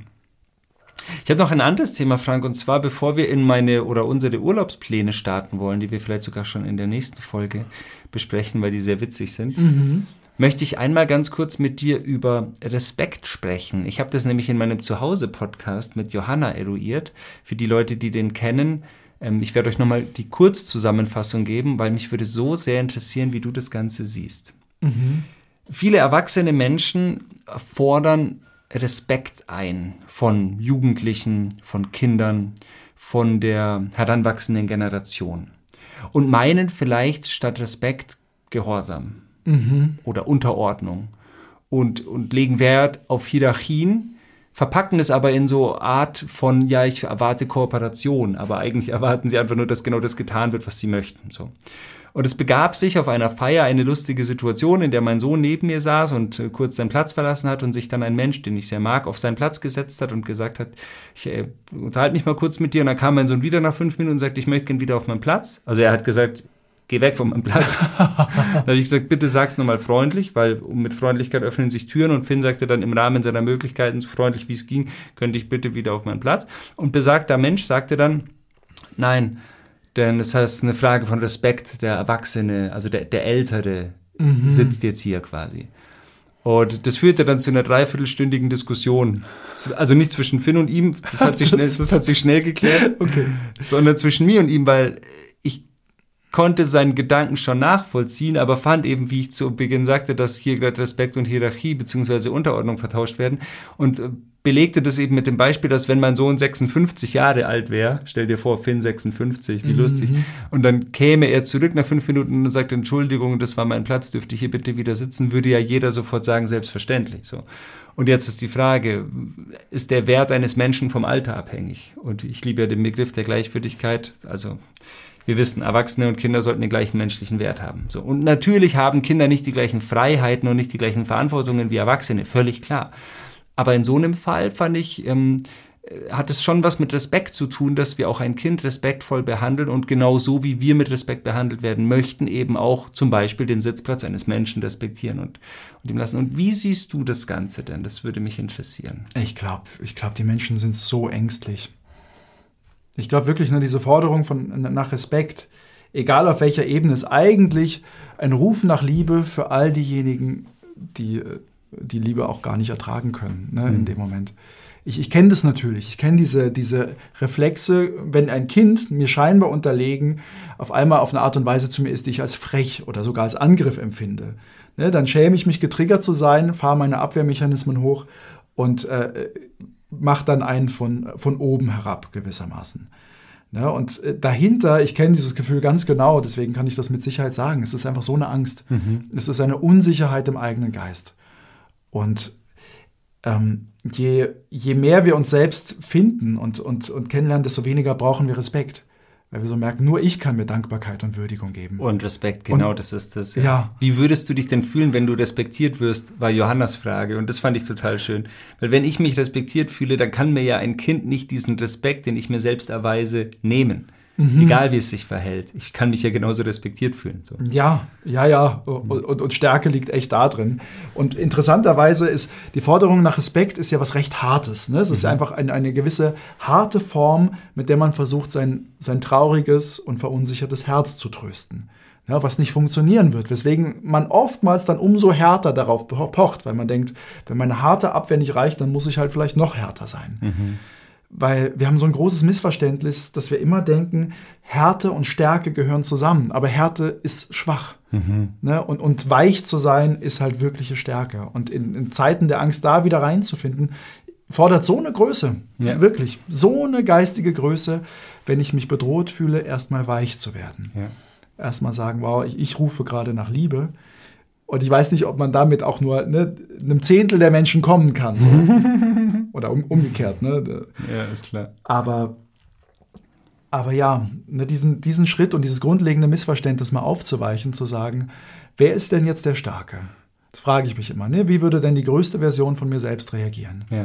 Ich habe noch ein anderes Thema, Frank, und zwar, bevor wir in meine oder unsere Urlaubspläne starten wollen, die wir vielleicht sogar schon in der nächsten Folge besprechen, weil die sehr witzig sind, mhm. möchte ich einmal ganz kurz mit dir über Respekt sprechen. Ich habe das nämlich in meinem Zuhause-Podcast mit Johanna eruiert. Für die Leute, die den kennen, ähm, ich werde euch nochmal die Kurzzusammenfassung geben, weil mich würde so sehr interessieren, wie du das Ganze siehst. Mhm. Viele erwachsene Menschen fordern Respekt ein von Jugendlichen, von Kindern, von der heranwachsenden Generation und meinen vielleicht statt Respekt Gehorsam. Mhm. Oder Unterordnung und, und legen Wert auf Hierarchien, verpacken es aber in so Art von, ja, ich erwarte Kooperation, aber eigentlich erwarten sie einfach nur, dass genau das getan wird, was sie möchten. So. Und es begab sich auf einer Feier eine lustige Situation, in der mein Sohn neben mir saß und äh, kurz seinen Platz verlassen hat und sich dann ein Mensch, den ich sehr mag, auf seinen Platz gesetzt hat und gesagt hat, ich äh, unterhalte mich mal kurz mit dir. Und dann kam mein Sohn wieder nach fünf Minuten und sagte, ich möchte gerne wieder auf meinen Platz. Also er hat gesagt, geh weg von meinem Platz. Da habe ich gesagt, bitte sag's nochmal freundlich, weil mit Freundlichkeit öffnen sich Türen und Finn sagte dann im Rahmen seiner Möglichkeiten, so freundlich wie es ging, könnte ich bitte wieder auf meinen Platz. Und besagter Mensch sagte dann, nein, denn es heißt eine Frage von Respekt, der Erwachsene, also der, der Ältere mhm. sitzt jetzt hier quasi. Und das führte dann zu einer dreiviertelstündigen Diskussion. Also nicht zwischen Finn und ihm, das hat sich schnell, das hat sich schnell geklärt, okay. sondern zwischen mir und ihm, weil ich konnte seinen Gedanken schon nachvollziehen, aber fand eben, wie ich zu Beginn sagte, dass hier gerade Respekt und Hierarchie bzw. Unterordnung vertauscht werden und belegte das eben mit dem Beispiel, dass wenn mein Sohn sechsundfünfzig Jahre alt wäre, stell dir vor, Finn sechsundfünfzig, wie mhm. lustig, und dann käme er zurück nach fünf Minuten und sagt, Entschuldigung, das war mein Platz, dürfte ich hier bitte wieder sitzen, würde ja jeder sofort sagen, selbstverständlich. So. Und jetzt ist die Frage, ist der Wert eines Menschen vom Alter abhängig? Und ich liebe ja den Begriff der Gleichwürdigkeit, also wir wissen, Erwachsene und Kinder sollten den gleichen menschlichen Wert haben. So. Und natürlich haben Kinder nicht die gleichen Freiheiten und nicht die gleichen Verantwortungen wie Erwachsene, völlig klar. Aber in so einem Fall, fand ich, ähm, hat es schon was mit Respekt zu tun, dass wir auch ein Kind respektvoll behandeln und genau so, wie wir mit Respekt behandelt werden möchten, eben auch zum Beispiel den Sitzplatz eines Menschen respektieren und, und ihm lassen. Und wie siehst du das Ganze denn? Das würde mich interessieren. Ich glaube, ich glaub, die Menschen sind so ängstlich. Ich glaube wirklich, ne, diese Forderung von, nach Respekt, egal auf welcher Ebene, ist eigentlich ein Ruf nach Liebe für all diejenigen, die die Liebe auch gar nicht ertragen können, ne, mhm. in dem Moment. Ich, ich kenne das natürlich. Ich kenne diese, diese Reflexe, wenn ein Kind mir scheinbar unterlegen auf einmal auf eine Art und Weise zu mir ist, die ich als frech oder sogar als Angriff empfinde. Ne, dann schäme ich mich, getriggert zu sein, fahre meine Abwehrmechanismen hoch und äh, mache dann einen von, von oben herab gewissermaßen. Ne, und äh, dahinter, ich kenne dieses Gefühl ganz genau, deswegen kann ich das mit Sicherheit sagen, es ist einfach so eine Angst. Mhm. Es ist eine Unsicherheit im eigenen Geist. Und ähm, je, je mehr wir uns selbst finden und, und, und kennenlernen, desto weniger brauchen wir Respekt. Weil wir so merken, nur ich kann mir Dankbarkeit und Würdigung geben. Und Respekt, genau, und, das ist das. Ja. Ja. Wie würdest du dich denn fühlen, wenn du respektiert wirst, war Johannas Frage. Und das fand ich total schön. Weil wenn ich mich respektiert fühle, dann kann mir ja ein Kind nicht diesen Respekt, den ich mir selbst erweise, nehmen. Mhm. Egal, wie es sich verhält. Ich kann mich ja genauso respektiert fühlen. So. Ja, ja, ja. Und, und, und Stärke liegt echt da drin. Und interessanterweise ist, die Forderung nach Respekt ist ja was recht Hartes. Ne? Es ist mhm. einfach ein, eine gewisse harte Form, mit der man versucht, sein, sein trauriges und verunsichertes Herz zu trösten. Ja, was nicht funktionieren wird. Weswegen man oftmals dann umso härter darauf pocht, weil man denkt, wenn meine harte Abwehr nicht reicht, dann muss ich halt vielleicht noch härter sein. Mhm. Weil wir haben so ein großes Missverständnis, dass wir immer denken, Härte und Stärke gehören zusammen. Aber Härte ist schwach. Mhm. Ne? Und, und weich zu sein, ist halt wirkliche Stärke. Und in, in Zeiten der Angst da wieder reinzufinden, fordert so eine Größe. Ja. Wirklich. So eine geistige Größe, wenn ich mich bedroht fühle, erstmal weich zu werden. Ja. Erstmal sagen, wow, ich, ich rufe gerade nach Liebe. Und ich weiß nicht, ob man damit auch nur ne, einem Zehntel der Menschen kommen kann. So. Oder um, umgekehrt. Ne? Ja, ist klar. Aber, aber ja, ne, diesen, diesen Schritt und dieses grundlegende Missverständnis mal aufzuweichen, zu sagen, wer ist denn jetzt der Starke? Das frage ich mich immer. Ne? Wie würde denn die größte Version von mir selbst reagieren? Ja.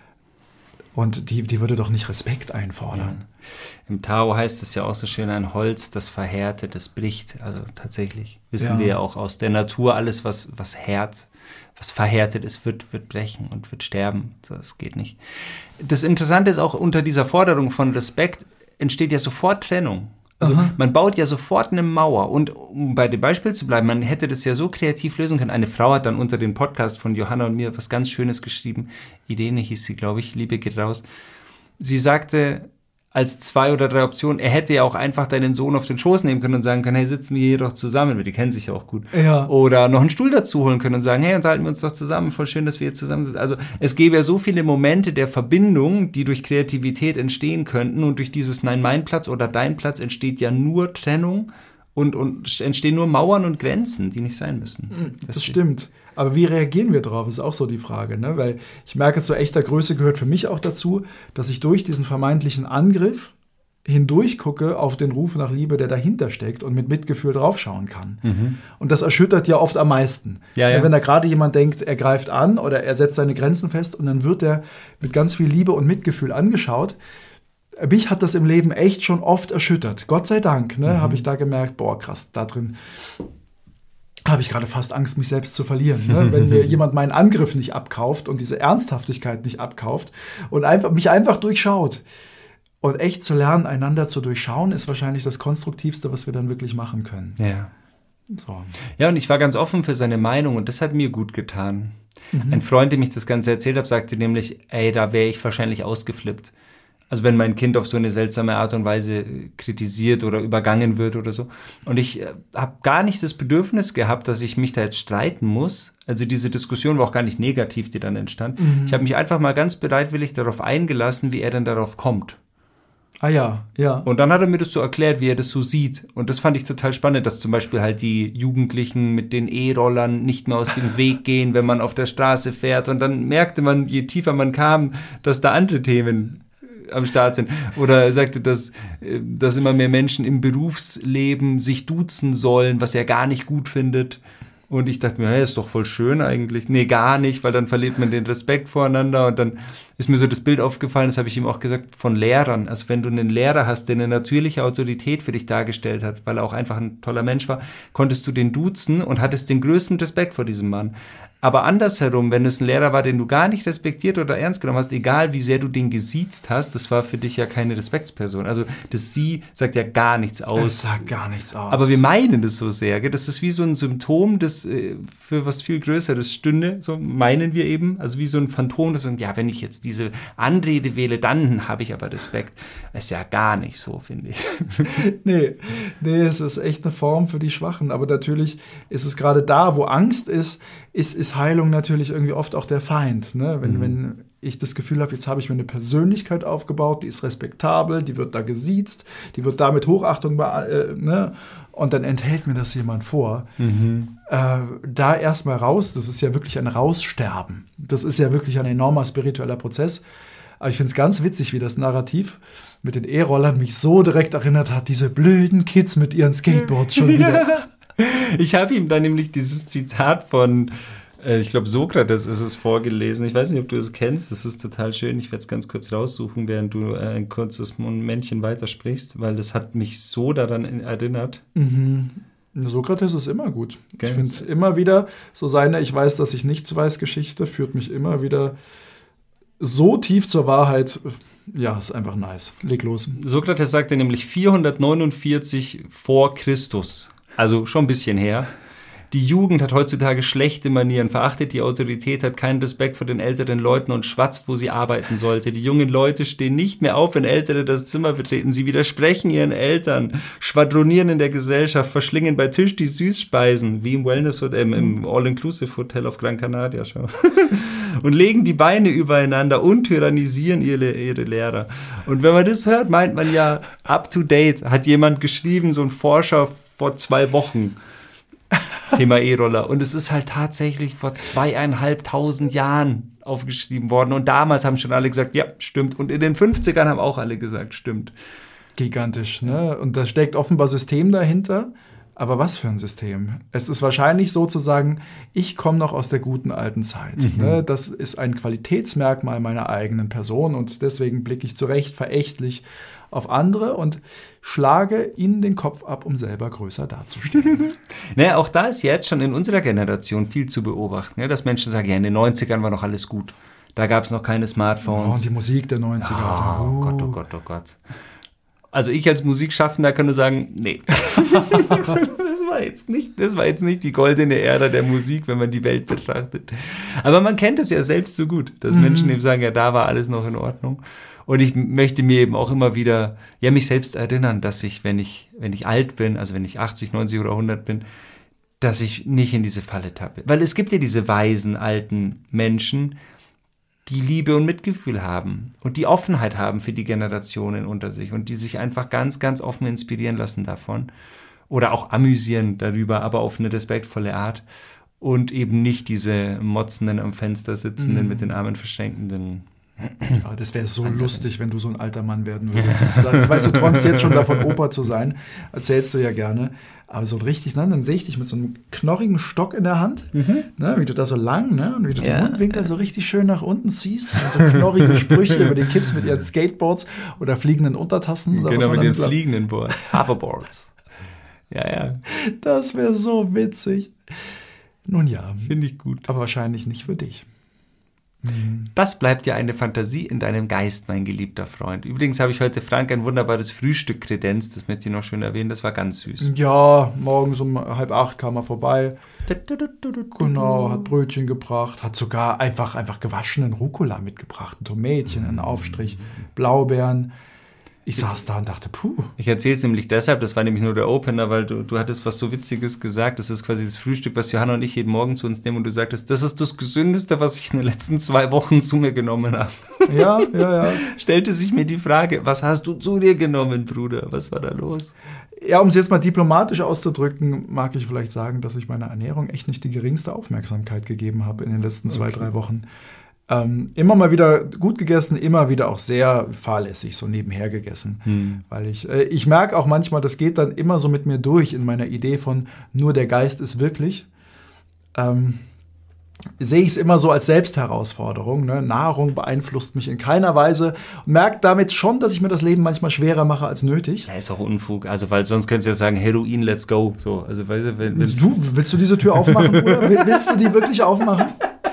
Und die, die würde doch nicht Respekt einfordern. Ja. Im Tao heißt es ja auch so schön, ein Holz, das verhärtet, das bricht. Also tatsächlich wissen ja. wir ja auch aus der Natur, alles, was, was härt, was verhärtet ist, wird, wird brechen und wird sterben. Das geht nicht. Das Interessante ist auch, unter dieser Forderung von Respekt entsteht ja sofort Trennung. Also Aha. man baut ja sofort eine Mauer. Und um bei dem Beispiel zu bleiben, man hätte das ja so kreativ lösen können. Eine Frau hat dann unter den Podcast von Johanna und mir was ganz Schönes geschrieben. Irene hieß sie, glaube ich. Liebe geht raus. Sie sagte als zwei oder drei Optionen, er hätte ja auch einfach deinen Sohn auf den Schoß nehmen können und sagen können, hey, sitzen wir hier doch zusammen, weil die kennen sich ja auch gut. Ja. Oder noch einen Stuhl dazu holen können und sagen, hey, unterhalten wir uns doch zusammen, voll schön, dass wir hier zusammen sind. Also es gäbe ja so viele Momente der Verbindung, die durch Kreativität entstehen könnten, und durch dieses Nein, mein Platz oder dein Platz entsteht ja nur Trennung und, und entstehen nur Mauern und Grenzen, die nicht sein müssen. Das, das stimmt. Aber wie reagieren wir drauf, ist auch so die Frage. Ne? Weil ich merke, zu echter Größe gehört für mich auch dazu, dass ich durch diesen vermeintlichen Angriff hindurch gucke auf den Ruf nach Liebe, der dahinter steckt, und mit Mitgefühl draufschauen kann. Mhm. Und das erschüttert ja oft am meisten. Ja, ja. Wenn da gerade jemand denkt, er greift an oder er setzt seine Grenzen fest, und dann wird er mit ganz viel Liebe und Mitgefühl angeschaut. Mich hat das im Leben echt schon oft erschüttert. Gott sei Dank, ne, mhm. habe ich da gemerkt, boah, krass, da drin habe ich gerade fast Angst, mich selbst zu verlieren. Ne? Wenn mir jemand meinen Angriff nicht abkauft und diese Ernsthaftigkeit nicht abkauft und einfach, mich einfach durchschaut. Und echt zu lernen, einander zu durchschauen, ist wahrscheinlich das Konstruktivste, was wir dann wirklich machen können. Ja. So. Ja, und ich war ganz offen für seine Meinung, und das hat mir gut getan. Mhm. Ein Freund, dem ich das Ganze erzählt habe, sagte nämlich, ey, da wäre ich wahrscheinlich ausgeflippt. Also wenn mein Kind auf so eine seltsame Art und Weise kritisiert oder übergangen wird oder so. Und ich äh, habe gar nicht das Bedürfnis gehabt, dass ich mich da jetzt streiten muss. Also diese Diskussion war auch gar nicht negativ, die dann entstand. Mhm. Ich habe mich einfach mal ganz bereitwillig darauf eingelassen, wie er dann darauf kommt. Ah ja, ja. Und dann hat er mir das so erklärt, wie er das so sieht. Und das fand ich total spannend, dass zum Beispiel halt die Jugendlichen mit den E-Rollern nicht mehr aus dem Weg gehen, wenn man auf der Straße fährt. Und dann merkte man, je tiefer man kam, dass da andere Themen am Start sind. Oder er sagte, dass, dass immer mehr Menschen im Berufsleben sich duzen sollen, was er gar nicht gut findet. Und ich dachte mir, hey, ist doch voll schön eigentlich. Nee, gar nicht, weil dann verliert man den Respekt voreinander. Und dann ist mir so das Bild aufgefallen, das habe ich ihm auch gesagt, von Lehrern. Also wenn du einen Lehrer hast, der eine natürliche Autorität für dich dargestellt hat, weil er auch einfach ein toller Mensch war, konntest du den duzen und hattest den größten Respekt vor diesem Mann. Aber andersherum, wenn es ein Lehrer war, den du gar nicht respektiert oder ernst genommen hast, egal wie sehr du den gesiezt hast, das war für dich ja keine Respektsperson. Also das Sie sagt ja gar nichts aus. Es sagt gar nichts aus. Aber wir meinen das so sehr. Gell? Das ist wie so ein Symptom, das äh, für was viel Größeres stünde. So meinen wir eben. Also wie so ein Phantom, das sagt, ja, wenn ich jetzt jetzt diese Anrede wähle, dann habe ich aber Respekt. Ist ja gar nicht so, finde ich. Nee, nee, es ist echt eine Form für die Schwachen. Aber natürlich ist es gerade da, wo Angst ist, ist, ist Heilung natürlich irgendwie oft auch der Feind. Ne? Wenn, mhm. wenn ich das Gefühl habe, jetzt habe ich mir eine Persönlichkeit aufgebaut, die ist respektabel, die wird da gesiezt, die wird da mit Hochachtung, äh, ne? Und dann enthält mir das jemand vor. Mhm. Äh, da erstmal raus, das ist ja wirklich ein Raussterben. Das ist ja wirklich ein enormer spiritueller Prozess. Aber ich finde es ganz witzig, wie das Narrativ mit den E-Rollern mich so direkt erinnert hat, diese blöden Kids mit ihren Skateboards schon wieder. Ich habe ihm dann nämlich dieses Zitat von, äh, ich glaube Sokrates ist es vorgelesen. Ich weiß nicht, ob du es kennst, das ist total schön. Ich werde es ganz kurz raussuchen, während du äh, ein kurzes Männchen weitersprichst, weil das hat mich so daran erinnert. Mhm. Sokrates ist immer gut. Okay. Ich finde immer wieder, so seine Ich weiß, dass ich nichts weiß Geschichte führt mich immer wieder so tief zur Wahrheit. Ja, ist einfach nice. Leg los. Sokrates sagte nämlich vierhundertneunundvierzig vor Christus, also schon ein bisschen her. Die Jugend hat heutzutage schlechte Manieren, verachtet die Autorität, hat keinen Respekt vor den älteren Leuten und schwatzt, wo sie arbeiten sollte. Die jungen Leute stehen nicht mehr auf, wenn Ältere das Zimmer betreten. Sie widersprechen ihren Eltern, schwadronieren in der Gesellschaft, verschlingen bei Tisch die Süßspeisen, wie im Wellness oder im, im All-Inclusive-Hotel auf Gran Canaria, schau. Und legen die Beine übereinander und tyrannisieren ihre, ihre Lehrer. Und wenn man das hört, meint man ja, up to date, hat jemand geschrieben, so ein Forscher vor zwei Wochen. Thema E-Roller. Und es ist halt tatsächlich vor zweieinhalbtausend Jahren aufgeschrieben worden. Und damals haben schon alle gesagt, ja, stimmt. Und in den fünfzigern haben auch alle gesagt, stimmt. Gigantisch, ne? Und da steckt offenbar System dahinter. Aber was für ein System? Es ist wahrscheinlich sozusagen, ich komme noch aus der guten alten Zeit. Mhm. Ne? Das ist ein Qualitätsmerkmal meiner eigenen Person. Und deswegen blicke ich zurecht verächtlich auf andere und schlage ihnen den Kopf ab, um selber größer dazustehen. Naja, auch da ist jetzt schon in unserer Generation viel zu beobachten, ne? Dass Menschen sagen, ja, in den neunzigern war noch alles gut. Da gab es noch keine Smartphones. Oh, und die Musik der neunziger. Oh, oh Gott, oh Gott, oh Gott. Also ich als Musikschaffender kann nur sagen, nee. das, war jetzt nicht, das war jetzt nicht die goldene Ära der Musik, wenn man die Welt betrachtet. Aber man kennt es ja selbst so gut, dass mhm. Menschen eben sagen, ja, da war alles noch in Ordnung. Und ich möchte mir eben auch immer wieder, ja, mich selbst erinnern, dass ich, wenn ich, wenn ich alt bin, also wenn ich achtzig, neunzig oder hundert bin, dass ich nicht in diese Falle tappe. Weil es gibt ja diese weisen, alten Menschen, die Liebe und Mitgefühl haben und die Offenheit haben für die Generationen unter sich und die sich einfach ganz, ganz offen inspirieren lassen davon oder auch amüsieren darüber, aber auf eine respektvolle Art und eben nicht diese motzenden am Fenster sitzenden, mhm. mit den Armen verschränkenden. Ja, das wäre so Andere. lustig, wenn du so ein alter Mann werden würdest. Ich weiß, du träumst jetzt schon davon, Opa zu sein. Erzählst du ja gerne. Aber so richtig, ne, dann sehe ich dich mit so einem knorrigen Stock in der Hand, mhm. ne, wie du da so lang, ne, und wie du ja. den Mundwinkel so richtig schön nach unten ziehst. Und so knorrige Sprüche über die Kids mit ihren Skateboards oder fliegenden Untertassen. Oder genau, was mit den fliegenden Boards. Hoverboards. Ja, ja. Das wäre so witzig. Nun ja. Finde ich gut. Aber wahrscheinlich nicht für dich. Das bleibt ja eine Fantasie in deinem Geist, mein geliebter Freund. Übrigens habe ich heute Frank ein wunderbares Frühstück kredenzt, das möchte ich noch schön erwähnen, das war ganz süß. Ja, morgens um halb acht kam er vorbei. Genau, hat Brötchen gebracht, hat sogar einfach, einfach gewaschenen Rucola mitgebracht, ein Tomätchen, einen Aufstrich, Blaubeeren. Ich saß da und dachte, puh. Ich erzähle es nämlich deshalb, das war nämlich nur der Opener, weil du, du hattest was so Witziges gesagt. Das ist quasi das Frühstück, was Johanna und ich jeden Morgen zu uns nehmen. Und du sagtest, das ist das Gesündeste, was ich in den letzten zwei Wochen zu mir genommen habe. Ja, ja, ja. Stellte sich mir die Frage, was hast du zu dir genommen, Bruder? Was war da los? Ja, um es jetzt mal diplomatisch auszudrücken, mag ich vielleicht sagen, dass ich meiner Ernährung echt nicht die geringste Aufmerksamkeit gegeben habe in den letzten zwei, okay. drei Wochen. Ähm, immer mal wieder gut gegessen, immer wieder auch sehr fahrlässig, so nebenher gegessen. Hm. Weil ich, äh, ich merke auch manchmal, das geht dann immer so mit mir durch in meiner Idee von nur der Geist ist wirklich. Ähm, sehe ich es immer so als Selbstherausforderung. Ne? Nahrung beeinflusst mich in keiner Weise. Merke damit schon, dass ich mir das Leben manchmal schwerer mache als nötig. Ja, ist auch Unfug. Also, weil sonst könntest du ja sagen, Heroin, let's go. So, also, weißt du, wenn, du, willst du diese Tür aufmachen, Bruder? Willst du die wirklich aufmachen?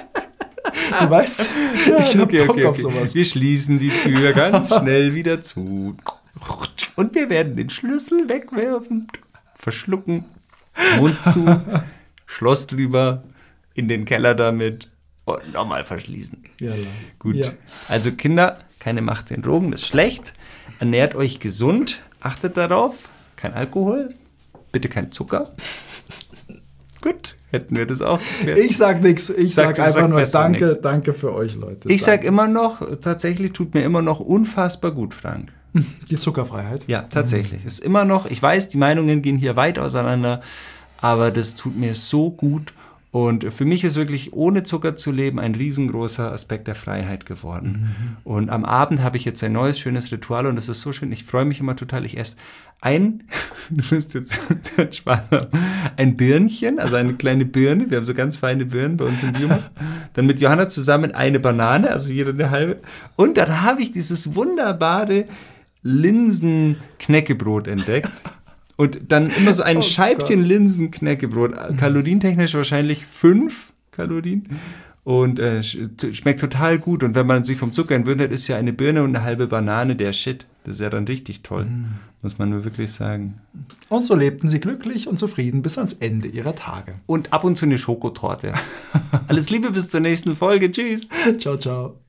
Du weißt, ich hab okay, Bock okay, auf okay. sowas. Wir schließen die Tür ganz schnell wieder zu. Und wir werden den Schlüssel wegwerfen, verschlucken, Mund zu, Schloss drüber, in den Keller damit Und nochmal verschließen. Ja, Gut. Ja. Also Kinder, keine Macht den Drogen, das ist schlecht. Ernährt euch gesund, achtet darauf. Kein Alkohol, bitte kein Zucker. Gut, hätten wir das auch geklärt. Ich sag nichts. Ich Sag- sag, einfach sag nur besser danke, nix. danke für euch, Leute. Ich sag Danke. immer noch, tatsächlich tut mir immer noch unfassbar gut, Frank. Die Zuckerfreiheit. Ja, tatsächlich. Ist immer noch, ich weiß, die Meinungen gehen hier weit auseinander, aber das tut mir so gut. Und für mich ist wirklich ohne Zucker zu leben ein riesengroßer Aspekt der Freiheit geworden. Mhm. Und am Abend habe ich jetzt ein neues, schönes Ritual und das ist so schön. Ich freue mich immer total. Ich esse ein, du wirst jetzt Spaß haben, ein Birnchen, also eine kleine Birne. Wir haben so ganz feine Birnen bei uns im Biomarkt. Dann mit Johanna zusammen eine Banane, also jeder eine halbe. Und dann habe ich dieses wunderbare Linsen-Knäckebrot entdeckt. Und dann immer so ein Oh Scheibchen Gott. Linsen-Knäckebrot. Kalorientechnisch wahrscheinlich fünf Kalorien. Und äh, sch- schmeckt total gut. Und wenn man sich vom Zucker entwöhnt hat, ist ja eine Birne und eine halbe Banane der Shit. Das ist ja dann richtig toll. Mm. Muss man nur wirklich sagen. Und so lebten sie glücklich und zufrieden bis ans Ende ihrer Tage. Und ab und zu eine Schokotorte. Alles Liebe bis zur nächsten Folge. Tschüss. Ciao, ciao.